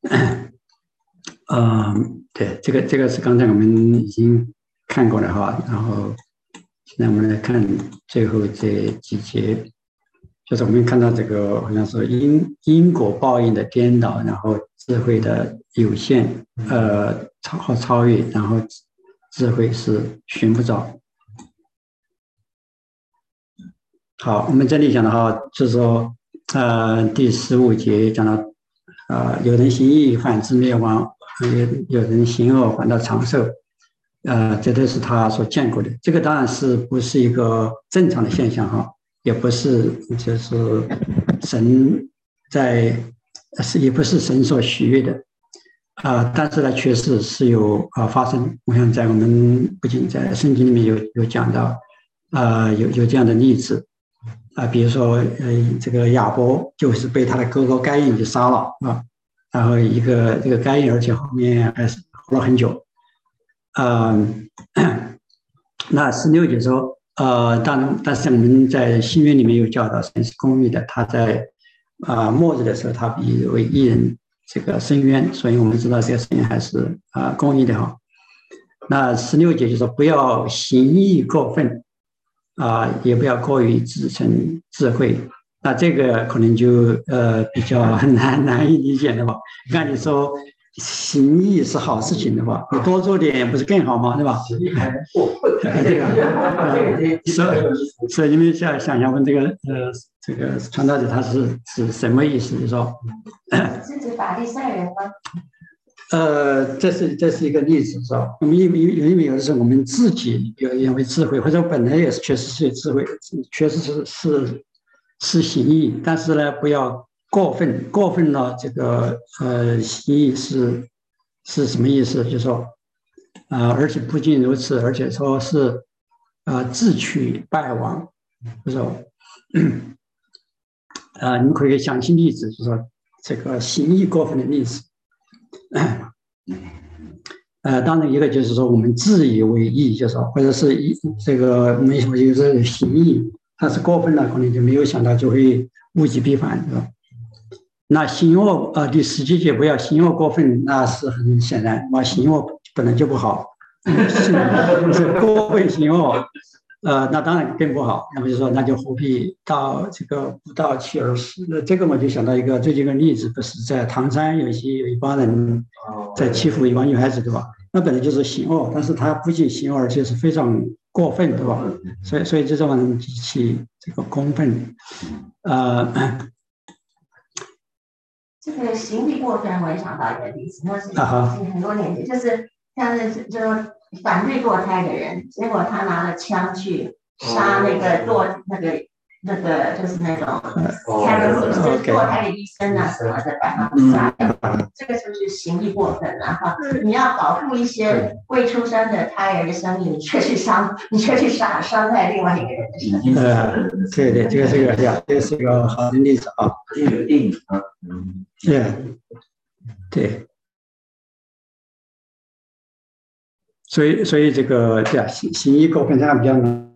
嗯，对，这个这个是刚才我们已经看过了哈，然后现在我们来看最后这几节。就是我们看到这个好像是因因果报应的颠倒，然后智慧的有限，呃，超和超越，然后智慧是寻不着。好，我们这里讲的话，就是说，呃，第十五节讲到，呃，有人行义反之灭亡，有有人行恶反到长寿，呃，这都是他所见过的。这个当然是不是一个正常的现象哈。也不是，就是神在，是也不是神所喜悦的，啊、呃，但是呢，确实是有啊、呃、发生。我想在我们不仅在圣经里面有有讲到，啊、呃，有有这样的例子，啊、呃，比如说，呃，这个亚伯就是被他的哥哥该隐给杀了啊，然后一个这个该隐，而且后面还是活了很久，啊、呃，那十六节说。呃，当然，但是我们在新约里面有教导，神是公义的。他在啊、呃、末日的时候，他必为义人这个伸冤，所以我们知道这个神还是啊、呃、公义的哈。那十六节就说不要行义过分啊、呃，也不要过于自称智慧。那这个可能就呃比较难难以理解的吧。刚才你说行义是好事情的话，你多做点不是更好吗？对吧？
行义还能过分，
这个，所以所以你们想想想问这个呃这个传道者他是是什么意思？就是说，
是指法利赛人吗？
呃，这是这是一个例子，是吧？我们因为因为有的时候我们自己有因为智慧，或者本来也是确实是有智慧，确实是是是行义，但是呢，不要过分，过分了这个呃行义是是什么意思？就是说，啊、呃，而且不仅如此，而且说是啊、呃、自取败亡，就是说，啊、呃，你们可以想些例子，就是说这个行义过分的例子。呃，当然一个就是说我们自以为义，就是说或者是一这个没什么就是行义，但是过分了，可能就没有想到就会物极必反，是吧？那行恶呃，第十七节不要行恶过分，那是很显然，那行恶本来就不好，是过分行恶，呃，那当然更不好。那么就说那就何必到这个不到其而死？那这个我就想到一个最近一个例子，不是在唐山有一些有一帮人在欺负一帮女孩子，对吧？那本来就是行恶，但是他不仅行恶，而且是非常过分，对吧？所以所以这种人比起这个公分，呃。
这个行义过分，我也想到一个例子，那是已经很多年前，就是像是就是反对堕胎的人，结果他拿了枪去杀那个堕那个那个就是那种 carers， 就是堕胎的医生啊什么的，把他们杀掉，这个就是行义过分。然后你要保护一些未出生的胎儿的生命，你却去伤，你却去杀伤害另外一个人的生命。
呃，对对，这个是个呀，这个是个好的例子啊。
这个电影啊，嗯，
对，对。 所以所以这个对啊，行行医构成这样比较难。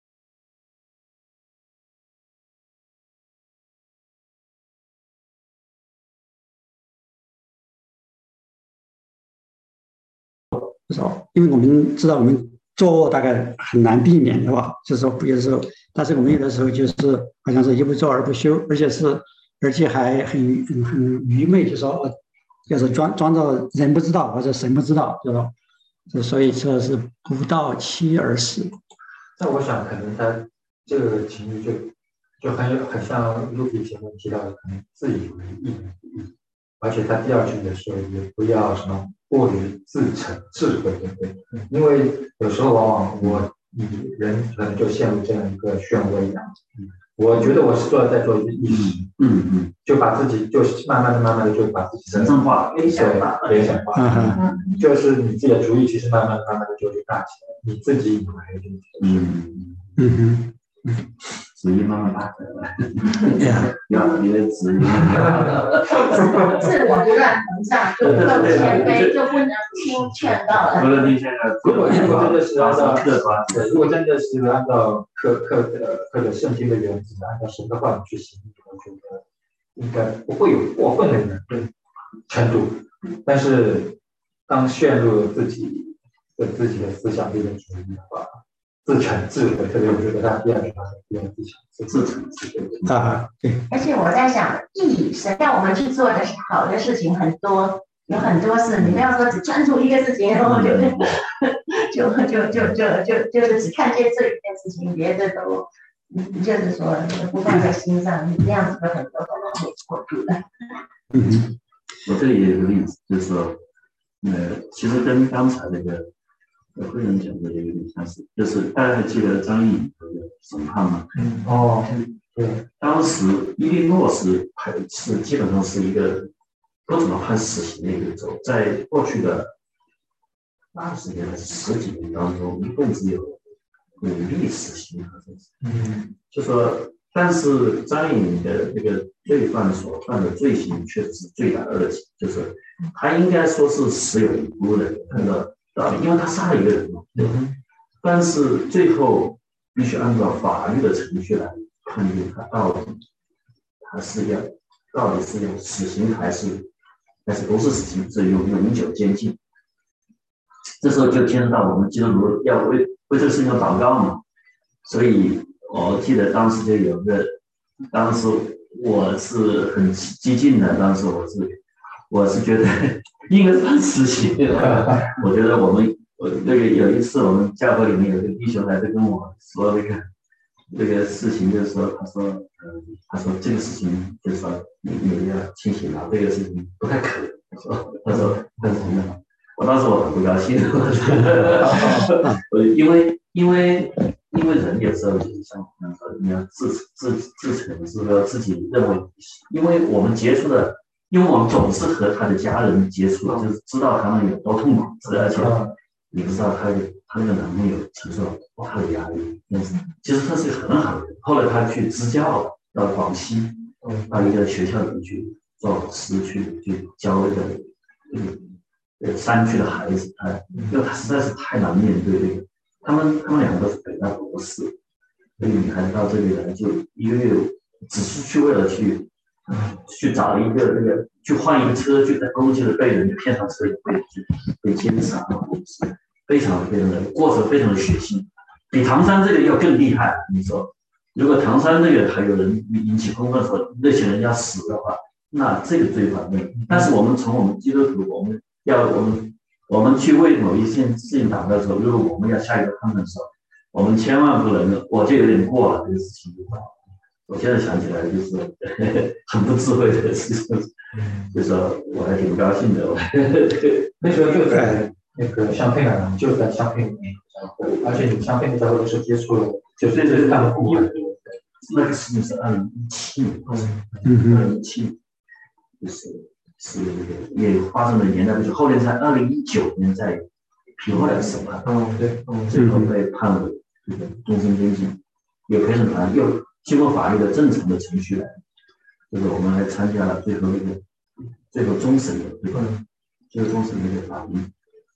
因为我们知道我们作恶大概很难避免的吧，就是说有的时候，但是我们有的时候就是好像是一不做二不休，而且是而且还很很很愚昧，就说要是装装着人不知道或者神不知道，对吧？所以这是不到期而死。
那我想可能他这个情绪就就很有很像陆比前面提到的，可能自以为意，而且他第二句的时候也不要什么过于自成智慧，对不对？因为有时候往往我你人可能就陷入这样一个漩涡一样。我觉得我是做在做一个意识，嗯嗯，就把自己就慢慢的、慢慢的就把自己
神圣化、
联想化、联想化，嗯，就是你自己的主意，其实慢慢的、慢慢的就大起来，你自己以为就是，嗯
嗯嗯，
主意慢慢大起来，要你的主意，
自我不断膨胀，就不够谦卑，就不能听劝告了。
不能听劝告。
如果如果真的是按照对，如果真的是按照科科呃科的圣经的原则，按照神的话去行，我觉得应该不会有过分的人程度。但是当陷入自己的自己的思想这种主义的话，自成智慧，特别我觉得他第二句话是第二自强，是自成智慧
啊。对。
而且我在想，意神让我们去做的好的事情很多，有很多事，你不要说只专注一个事情，然后就就就就就就就是只看见这一件事情，别的都，就是说不放在心上，这样子的很多都会过去的。
嗯，
我这里也有个例子，就是说，呃，其实跟刚才那个呃慧仁讲的也有点相似，就是大家还记得张毅那个审判吗？
嗯，哦，对，
当时伊利诺是是基本上是一个不怎么判死刑的一个州，在过去的二十年还是十几年当中，一共只有五例死刑，好像是。嗯，就说，但是张颖的这个罪犯所犯的罪行确实是罪大恶极，就是他应该说是死有遗辜的，看到到因为他杀了一个人嘛，对吧？但是最后必须按照法律的程序来判定他到底他是要到底是用死刑还是还是不是死刑，是用永久监禁。这时候就牵扯到我们基督徒要为为这个事情要祷告嘛，所以我记得当时就有个，当时我是很激进的，当时我是我是觉得应该判死刑的，我觉得我们我那个有一次我们教会里面有个弟兄来就跟我说那个这个事情，就是说他说呃他说这个事情就是说你你要清醒啊，这个事情不太可能，他说他说但是呢。我当时我很不高兴，我因为因为因为人有时候就是像我们说，你要自自自成，是说自己认为，因为我们接触的，因为我们总是和他的家人接触，就是知道他们有多痛苦，而且你不知道他他那个男朋友承受多大的压力，其实他是个很好的人。后来他去支教到广西，到一个学校里面去做老师，去去教那个嗯。山区的孩子，哎，因为他实在是太难面对这个。他们他们两个都是北大博士，所以女孩子到这里来就一个月，只是去为了去去找一个那个去换一个车，就在公路上被人骗上车，被被奸杀，非常非常的过程非常的血腥，比唐山这个要更厉害。你说，如果唐山这个还有人引起公愤说那些人要死的话，那这个罪犯对。但是我们从我们基督徒，我们要我们我们去为某一件事情祷告的时候，如果我们要下一个判断的时候，我们千万不能，我就有点过了这个事情。我现在想起来就是呵呵很不智慧的事情，就是说我还挺不高兴的。
那时候就在那个香槟啊，就在香槟里面教会，而且你香槟的教会的时候接触了，就是这是他们顾问。
那个事情是二零一七年，二零一七就是。是也发生的年代不久，后来在二零一九年在平后来审判，
嗯对，嗯
最后被判为这个终身监禁，有陪审团又经过法律的正常的程序来，就是我们还参加了最后那个最后终审的对吧？最后终审那个法庭，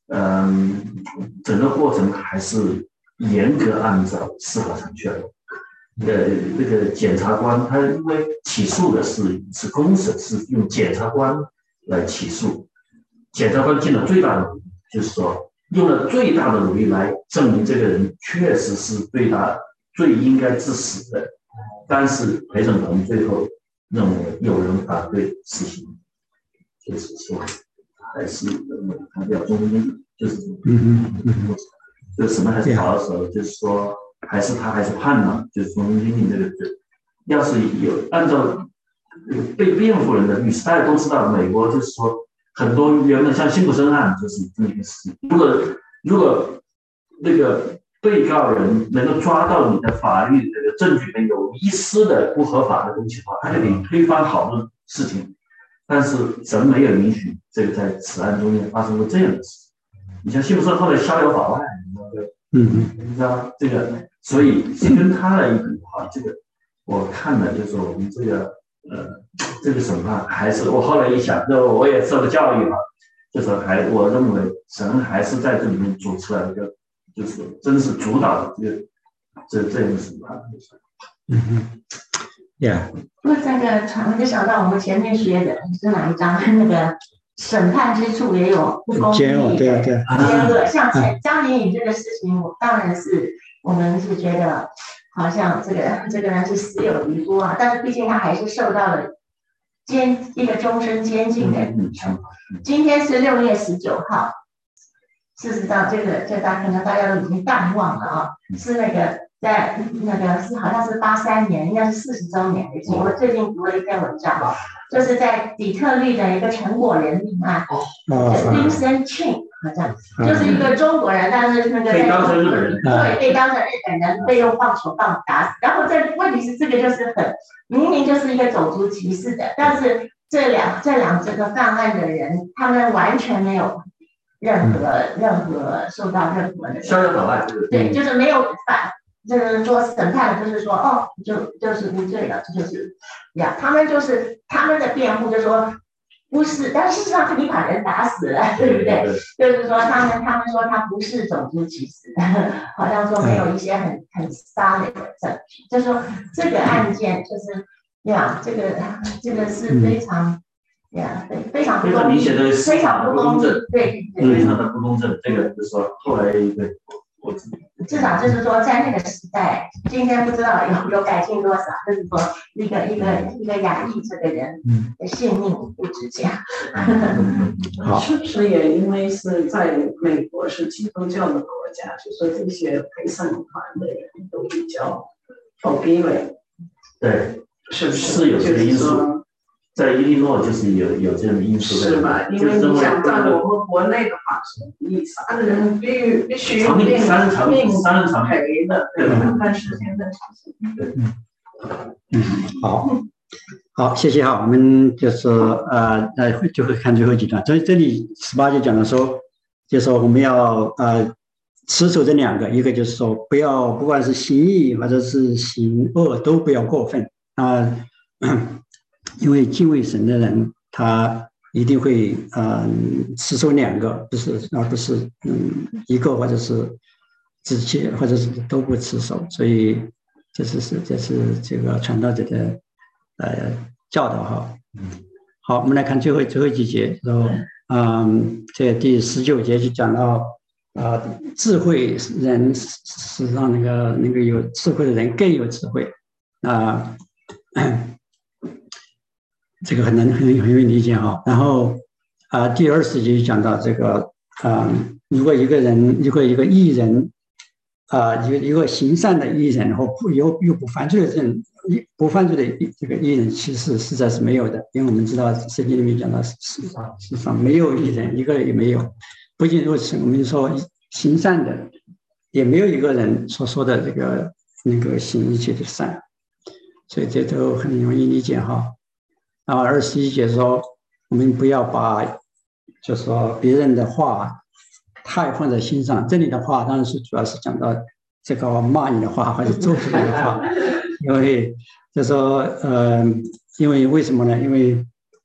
嗯，整个过程还是严格按照司法程序来。呃，这个检察官他因为起诉的是是公审，是用检察官来起诉，检察官尽了最大的努力，就是说用了最大的努力来证明这个人确实是最大最应该致死的，但是陪审团最后认为有人反对死刑，就是说还是认为他比较中立，就是嗯嗯嗯，就审判还是好的时候，就是说。还是他还是判了，就是从英明这个罪，要是有按照被辩护人的律师，大家都知道，美国就是说很多原本像辛普森案就是这么一个事情。如果如果那个被告人能够抓到你的法律这个证据里面有一丝的不合法的东西的话，他就可以推翻好多事情。但是神没有允许这个在此案中间发生过这样的事。你像辛普森后来逍遥法外，你知道对？嗯，你知道这个，所以跟他来比的话，这个我看了就是我们这个呃这个审判还是我后来一想，就我也受了教育嘛，就是还我认为神还是在这里面主持了一个，就是真是主导的这个这这样的审判。嗯嗯 ，Yeah。
不过这个传就想到我们前面学的是哪一章那个。审判之处也有不公义、奸恶，对啊对啊，奸恶。像江宁宇这个事情，我当然是我们是觉得好像这个这个人是死有余辜啊，但是毕竟他还是受到了监一个终身监禁的。今天是六月十九号，事实上这个这大可能大家都已经淡忘了啊，是那个。在那个是好像是八三年，应该是四十周年的。我最近读了一篇文章，就是在底特律的一个陈果仁命案，叫 Vincent Chin， 好像就是一个中国人，但是那个被当成日本人，对，被当成日本人，被用棒球棒打死。然后这问题是这个就是很明明就是一个种族歧视的，但是这两这两这个犯案的人，他们完全没有任何任何受到任何的
逍遥法外，
对，就是没有犯。就是说审判的，就是说哦，就就是无罪了，这就是呀。他们就是他们的辩护，就说不是，但事实上你把人打死了，对不对？就是说他们他们说他不是种族歧视，好像说没有一些很很杀人的证据，就说这个案件就是呀，这个这个是非常呀非非常不公正，非常不公正，对对，
非常的不公正。这个就是说后来一个。
至少就是说，在那个时代，今天不知道有有改进多少，就是说一个一个一个亚裔这个人的性命不值钱。
是不是也因为是在美国是基督教的国家，就说这些陪审团的人都比较 forgiving？
对，
是不是？
是有这个因素。在伊利诺就是有有这样的因素，
是吧？因为你想在我们国内的话，你杀的人必必须
偿命，杀人偿命，杀人偿
赔的，对吧？但是现在
对，嗯，好，好，谢谢哈。我们就是呃呃，就会看最后几段。这这里十八节讲的说，就说我们要呃持守这两个，一个就是说不要不管是行义或者是行恶都不要过分啊。呃因为敬畏神的人，他一定会嗯持守两个，不是而不是嗯一个或者是直接或者是都不持守，所以这是是这是这个传道者的呃教导哈。好，我们来看最后最后几节，然后嗯这第十九节就讲到啊、呃、智慧人是让那个那个有智慧的人更有智慧啊。呃这个很难很很容易理解哈。然后啊、呃，第二十节讲到这个啊、呃，如果一个人，如果一个艺人啊、呃，一个一个行善的艺人，然后不又又不犯罪的人，不犯罪的这个艺人，其实实在是没有的，因为我们知道圣经里面讲到世上世上没有艺人，一个也没有。不仅如此，我们说行善的，也没有一个人所说的这个那个行一切的善，所以这都很容易理解哈。然后二十一节说，我们不要把，就是说别人的话太放在心上。这里的话当然是主要是讲到这个骂你的话或者咒诅你的话，因为就说呃，因为为什么呢？因为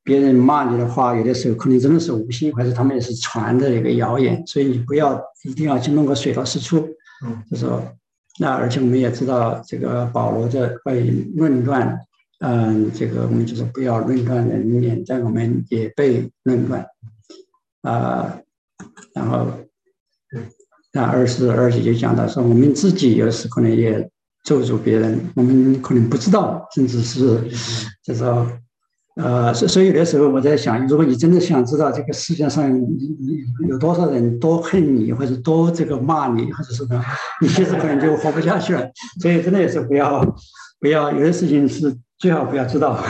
别人骂你的话，有的时候可能真的是无心，或者他们也是传的一个谣言，所以你不要一定要去弄个水落石出。就说那而且我们也知道，这个保罗的关于论断，嗯，这个我们就是不要论断人，免得我们也被论断啊、呃。然后那二十二节就讲到说，我们自己有时可能也咒诅别人，我们可能不知道，甚至是就说。呃，所所以有的时候我在想，如果你真的想知道这个世界上有多少人多恨你，或者多这个骂你，或者什么，你其实可能就活不下去了。所以真的也是不要不要有的事情是最好不要知道。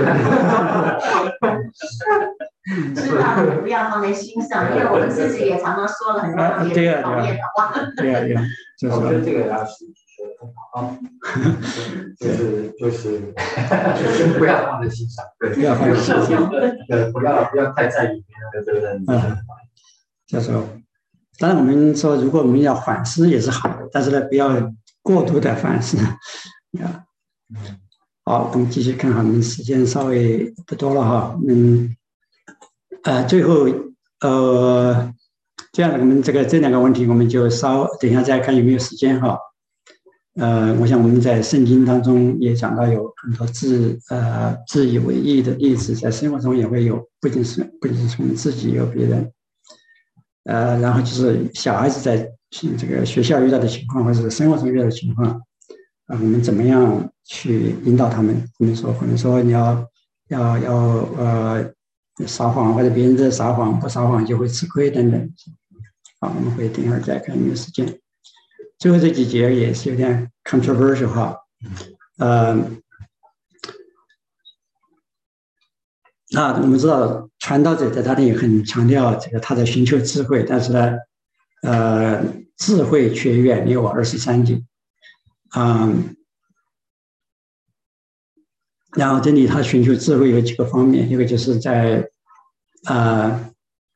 知道不要放在心上，因为我们自己也常常说了很多讨厌讨厌的话。
对呀对呀，就是
我觉得这个要是说得很好啊，就是就是就是不要放在心上，对，
不要放在心上，
对，不要不要太在意别人的这个认知。嗯，
就是说，当然我们说，如果我们要反思也是好的，但是呢，不要过度的反思啊。好，我们继续看哈，我们时间稍微不多了哈，嗯。呃，最后，呃，这样我们这个这两个问题，我们就稍等一下再看有没有时间哈。呃，我想我们在圣经当中也讲到有很多自呃自以为意的例子，在生活中也会有，不仅是不仅是从自己有别人，呃，然后就是小孩子在这个学校遇到的情况，或者是生活中遇到的情况，啊、呃，我们怎么样去引导他们？我们说，可能说你要要要呃。撒谎或者别人在撒谎，不撒谎就会吃亏等等。好，我们会等一会儿再看有没有时间。最后这几节也是有点 controversial 哈，呃，那我们知道传道者在他里很强调这个他在寻求智慧，但是呢，呃，智慧却远离我二十三节，嗯。然后这里他寻求智慧有几个方面，一个就是在，呃，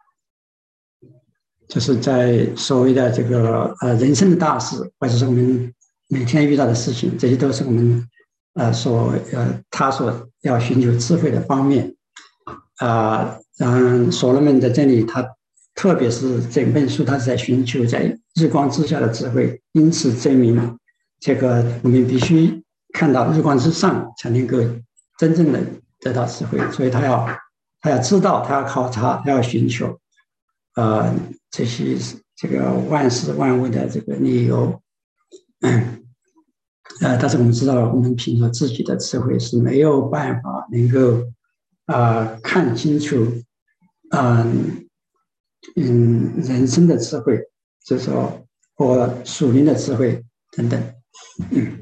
就是在所谓的这个呃人生的大事，或者是我们每天遇到的事情，这些都是我们呃所呃他所要寻求智慧的方面。啊、呃，然后所罗门在这里，他特别是整本书，他是在寻求在日光之下的智慧，因此证明这个我们必须看到日光之上才能够真正的得到智慧，所以他要他要知道，他要考察，他要寻求，呃，这些这个万事万物的这个理由，嗯，呃，但是我们知道，我们凭着自己的智慧是没有办法能够啊、呃、看清楚，嗯嗯人生的智慧，就是说或属灵的智慧等等，嗯。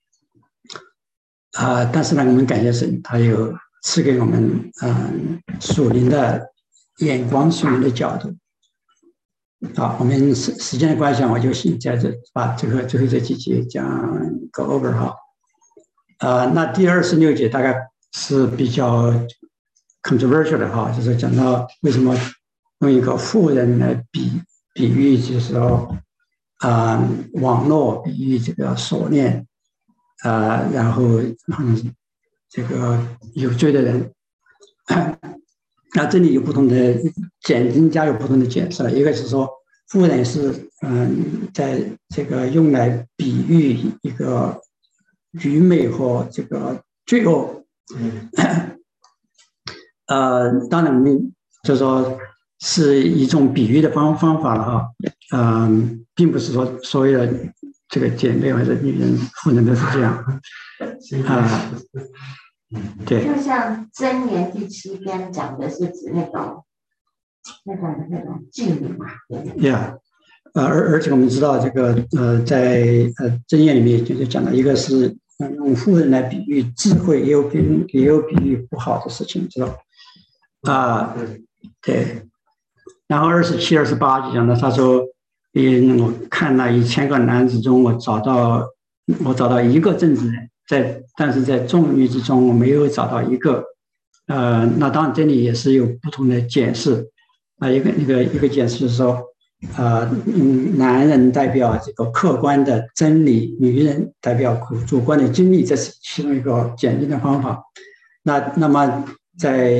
啊、呃，但是呢，我们感谢神，他有赐给我们嗯属灵的眼光、属灵的角度。好，我们时时间的关系，我就先在这把最后最后这几节讲 go over 哈。呃，那第二十六节大概是比较 controversial 的哈，就是讲到为什么用一个富人来比比喻，就是说啊、呃、网络比喻这个锁链。啊、呃，然后嗯，这个有罪的人，那这里有不同的解，人家有不同的解释了。一个是说，富人是嗯，在这个用来比喻一个愚昧和这个罪恶。嗯，呃，当然我们就说是一种比喻的方方法了哈，嗯、呃，并不是说所谓的。这个姐妹或者女人、妇人都是这样啊，对。
就像箴言第七篇讲的是指那种、那种、那种妓女嘛。
Yeah， 呃，而而且我们知道这个呃，在呃箴言里面就讲到一个是用妇人来比喻智慧，也有比喻也有比喻不好的事情，知道啊？对。然后二十七、二十八就讲到，他说。嗯，我看了一千个男子中，我找到我找到一个正直人，在但是在众女之中，我没有找到一个。呃，那当然这里也是有不同的解释啊。一个一个一个解释是说，呃，嗯，男人代表这个客观的真理，女人代表主观的经历，这是其中一个简单的方法。那那么在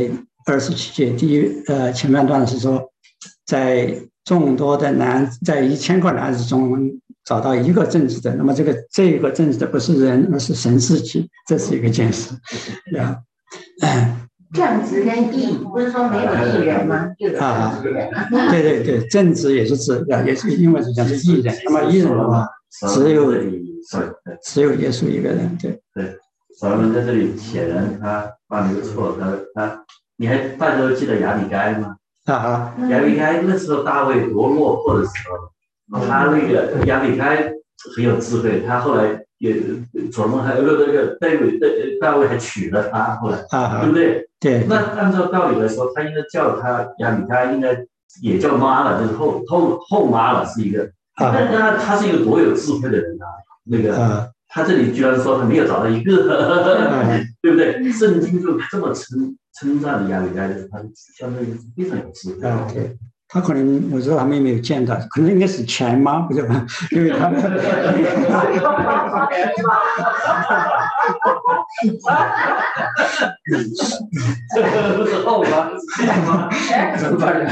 二十七节第一呃前半段是说，在众多的男，在一千个男子中找到一个正直的，那么这个这个正直的不是人，而是神自己，这是一个见识，啊，
正直跟义，不是说没有义人吗？
啊，对对对，正直也是指也是因为是讲是义人，那么义人的话，只有只有耶稣一个人，对
对。所罗门在这里显然他犯了一个错，他他，你还大家都记得亚比该吗？
啊，
亚比该那时候大卫多落魄的时候，他那个亚比该很有智慧，他后来也所罗门还有那个大卫大卫还娶了他，后来啊，对不对？
对。
那按照道理来说，他应该叫他亚比该应该也叫妈了，就是后后后妈了，是一个。啊，那他是一个多有智慧的人啊，那个。啊，他这里居然说他没有找到一个，对不对？圣经就这么称称赞的亚比该，他相当于非常有智慧。
啊，对，他可能我知道他们没有见到，可能应该是前妈，不是吧？因为他。
不是后妈，是前妈，怎么办？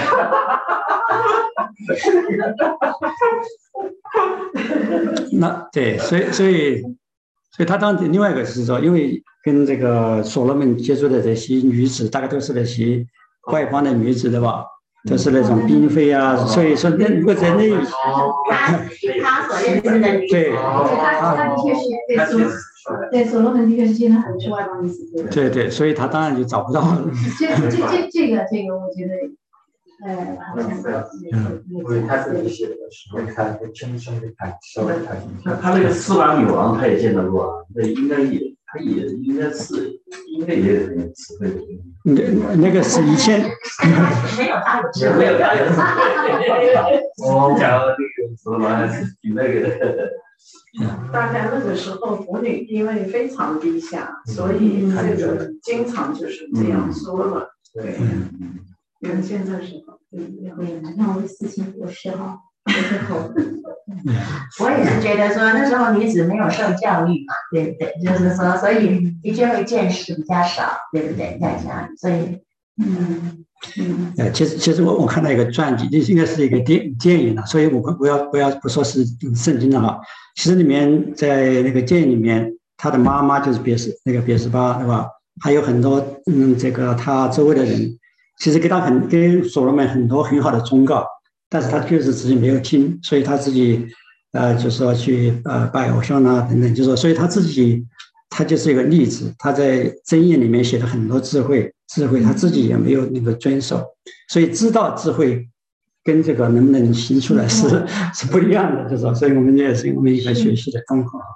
那对，所以所以所以他当另外一个是说，因为跟这个所罗门接触的这些女子，大概都是那些外邦的女子，对吧？都是那种嫔妃啊，所以说那如果在那，
他他所认识的女子，
对，
他他的确是对所对所罗门的确是经常很是外邦女子，
对对，所以他当然就找不到了。
这这这这个这个，我觉得。呃，
嗯，因为他自己写的时候，他会轻松的看，稍微看一下。
他那个四王女王，他也见到过啊，那应该也，他也应该是，应该也有很有智慧的。
那那个是以前
没有他有智慧，
没有他有智慧。我讲那个什么还是比那个。
大概那个时候妇女地位非常低下，所以这个经常就是这样说了，对。跟现在是不一样。
对，那我四千博士哈，博士后。
我也是觉得说那时候女子没有受教育嘛，对不对？就是说，所以的确会见识比较少，对不对？在家里，所以，嗯嗯。
呃，其实其实我我看到一个传记，这应该是一个电电影了，所以我不要不要不说是圣经的哈。其实里面在那个电影里面，他的妈妈就是别是那个别是巴，对吧？还有很多嗯，这个他周围的人。其实给他很给所罗门很多很好的忠告，但是他就是自己没有听，所以他自己呃就说去呃拜偶像啊等等，就说所以他自己他就是一个例子，他在箴言里面写了很多智慧，智慧他自己也没有那个遵守，所以知道智慧跟这个能不能行出来是是不一样的，就是说，所以我们也是我们一个学习的功课。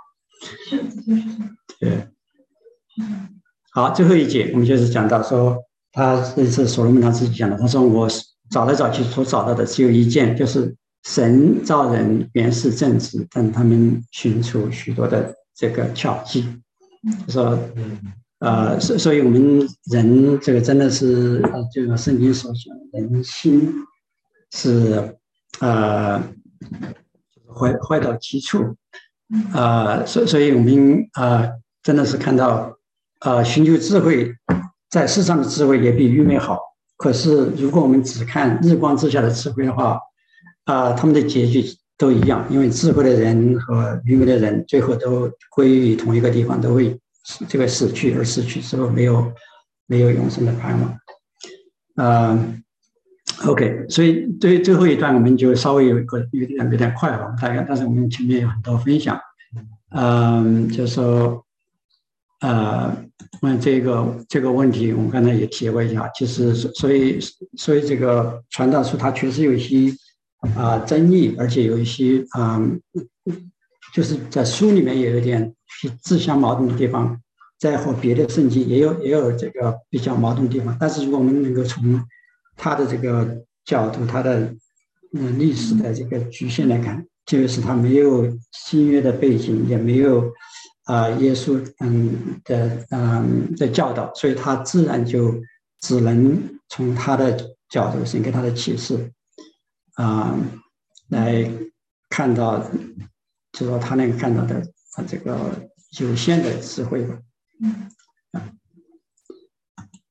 对，好，最后一节我们就是讲到说。他这是所罗门他自己讲的，他说我找来找去所找到的只有一件，就是神造人原是正直，但他们寻出许多的这个巧计。他说，呃，所所以我们人这个真的是呃，这个圣经所讲，人心是呃坏坏到极处，呃，所所以我们呃真的是看到呃寻求智慧。在世上的智慧也比愚昧好，可是如果我们只看日光之下的智慧的话，啊、呃，他们的结局都一样，因为智慧的人和愚昧的人最后都归于同一个地方，都会这个死去，而死去之后没有没有永生的盼望。呃 ，OK， 所以对最后一段我们就稍微有一个有点有点快了，大概，但是我们前面有很多分享，嗯、呃，就说。呃，问这个这个问题，我们刚才也提过一下。其实，所以所以这个传道书它确实有一些啊、呃、争议，而且有一些嗯、呃，就是在书里面也有一点自相矛盾的地方，在和别的圣经也有也有这个比较矛盾的地方。但是如果我们能够从它的这个角度，它的嗯历史的这个局限来看，就是它没有新约的背景，也没有。啊、呃，耶稣嗯的嗯的教导，所以他自然就只能从他的角度，神给他的启示啊、呃，来看到，就说他能看到的啊这个有限的智慧吧。嗯，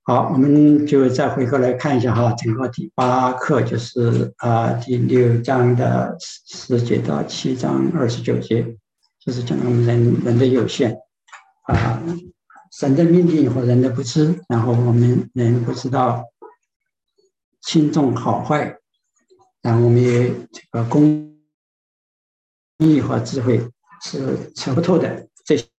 好，我们就再回过来看一下哈，整个第八课就是啊、呃、第六章的十节到七章二十九节，就是讲我们人人的有限啊、呃，神的命令和人的不知，然后我们人不知道轻重好坏，然后我们也这个公义和智慧是扯不透的，这些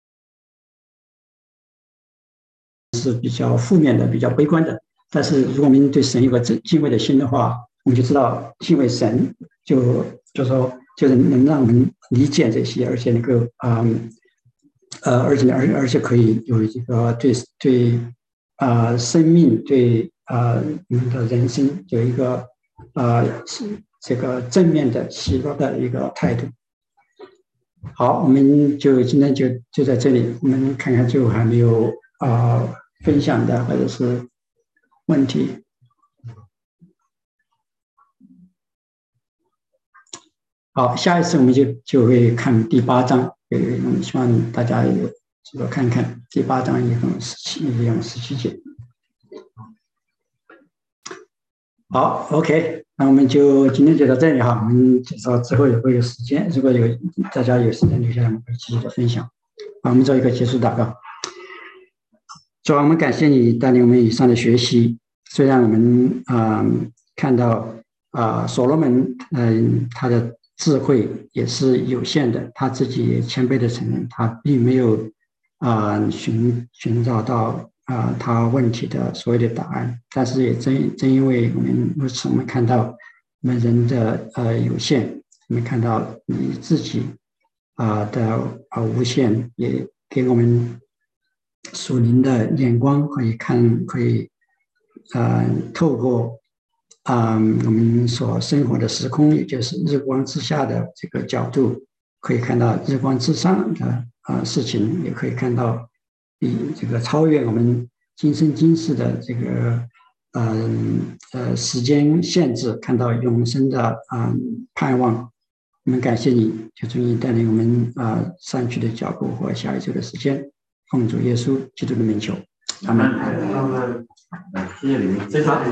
是比较负面的、比较悲观的。但是如果我们对神有个敬畏的心的话，我们就知道敬畏神就就说就是能让我们理解这些，而且能够嗯呃，而且而而且可以有这个对对啊、呃、生命对啊我们的人生有一个啊、呃、这个正面的喜乐的一个态度。好，我们就今天就就在这里，我们看看最后还没有啊、呃、分享的或者是问题。好，下一次我们就就会看第八章，呃，我们希望大家有这个看看第八章一共十七一共十七节。好 ，OK， 那我们就今天就到这里哈。我们介绍之后也会有时间，如果有大家有时间留下来，我们会继续的分享。好，我们做一个结束祷告。主啊，我们感谢你带领我们以上的学习。虽然我们啊、呃、看到啊、呃、所罗门嗯、呃、他的智慧也是有限的，他自己也谦卑的承认，他并没有啊、呃、寻寻找到。啊、呃，他问题的所谓的答案，但是也正正因为我们如此，我们看到我们人的呃有限，我们看到你自己啊、呃、的啊、呃、无限，也给我们属灵的眼光，可以看，可以呃透过啊、呃、我们所生活的时空，也就是日光之下的这个角度，可以看到日光之上的啊、呃、事情，也可以看到。以这个超越我们今生今世的这个呃呃时间限制，看到永生的啊、呃、盼望。我们感谢你，求主你带领我们啊、呃、上去的脚步和下一周的时间。奉主耶稣基督的名求，阿们。
谢谢你们。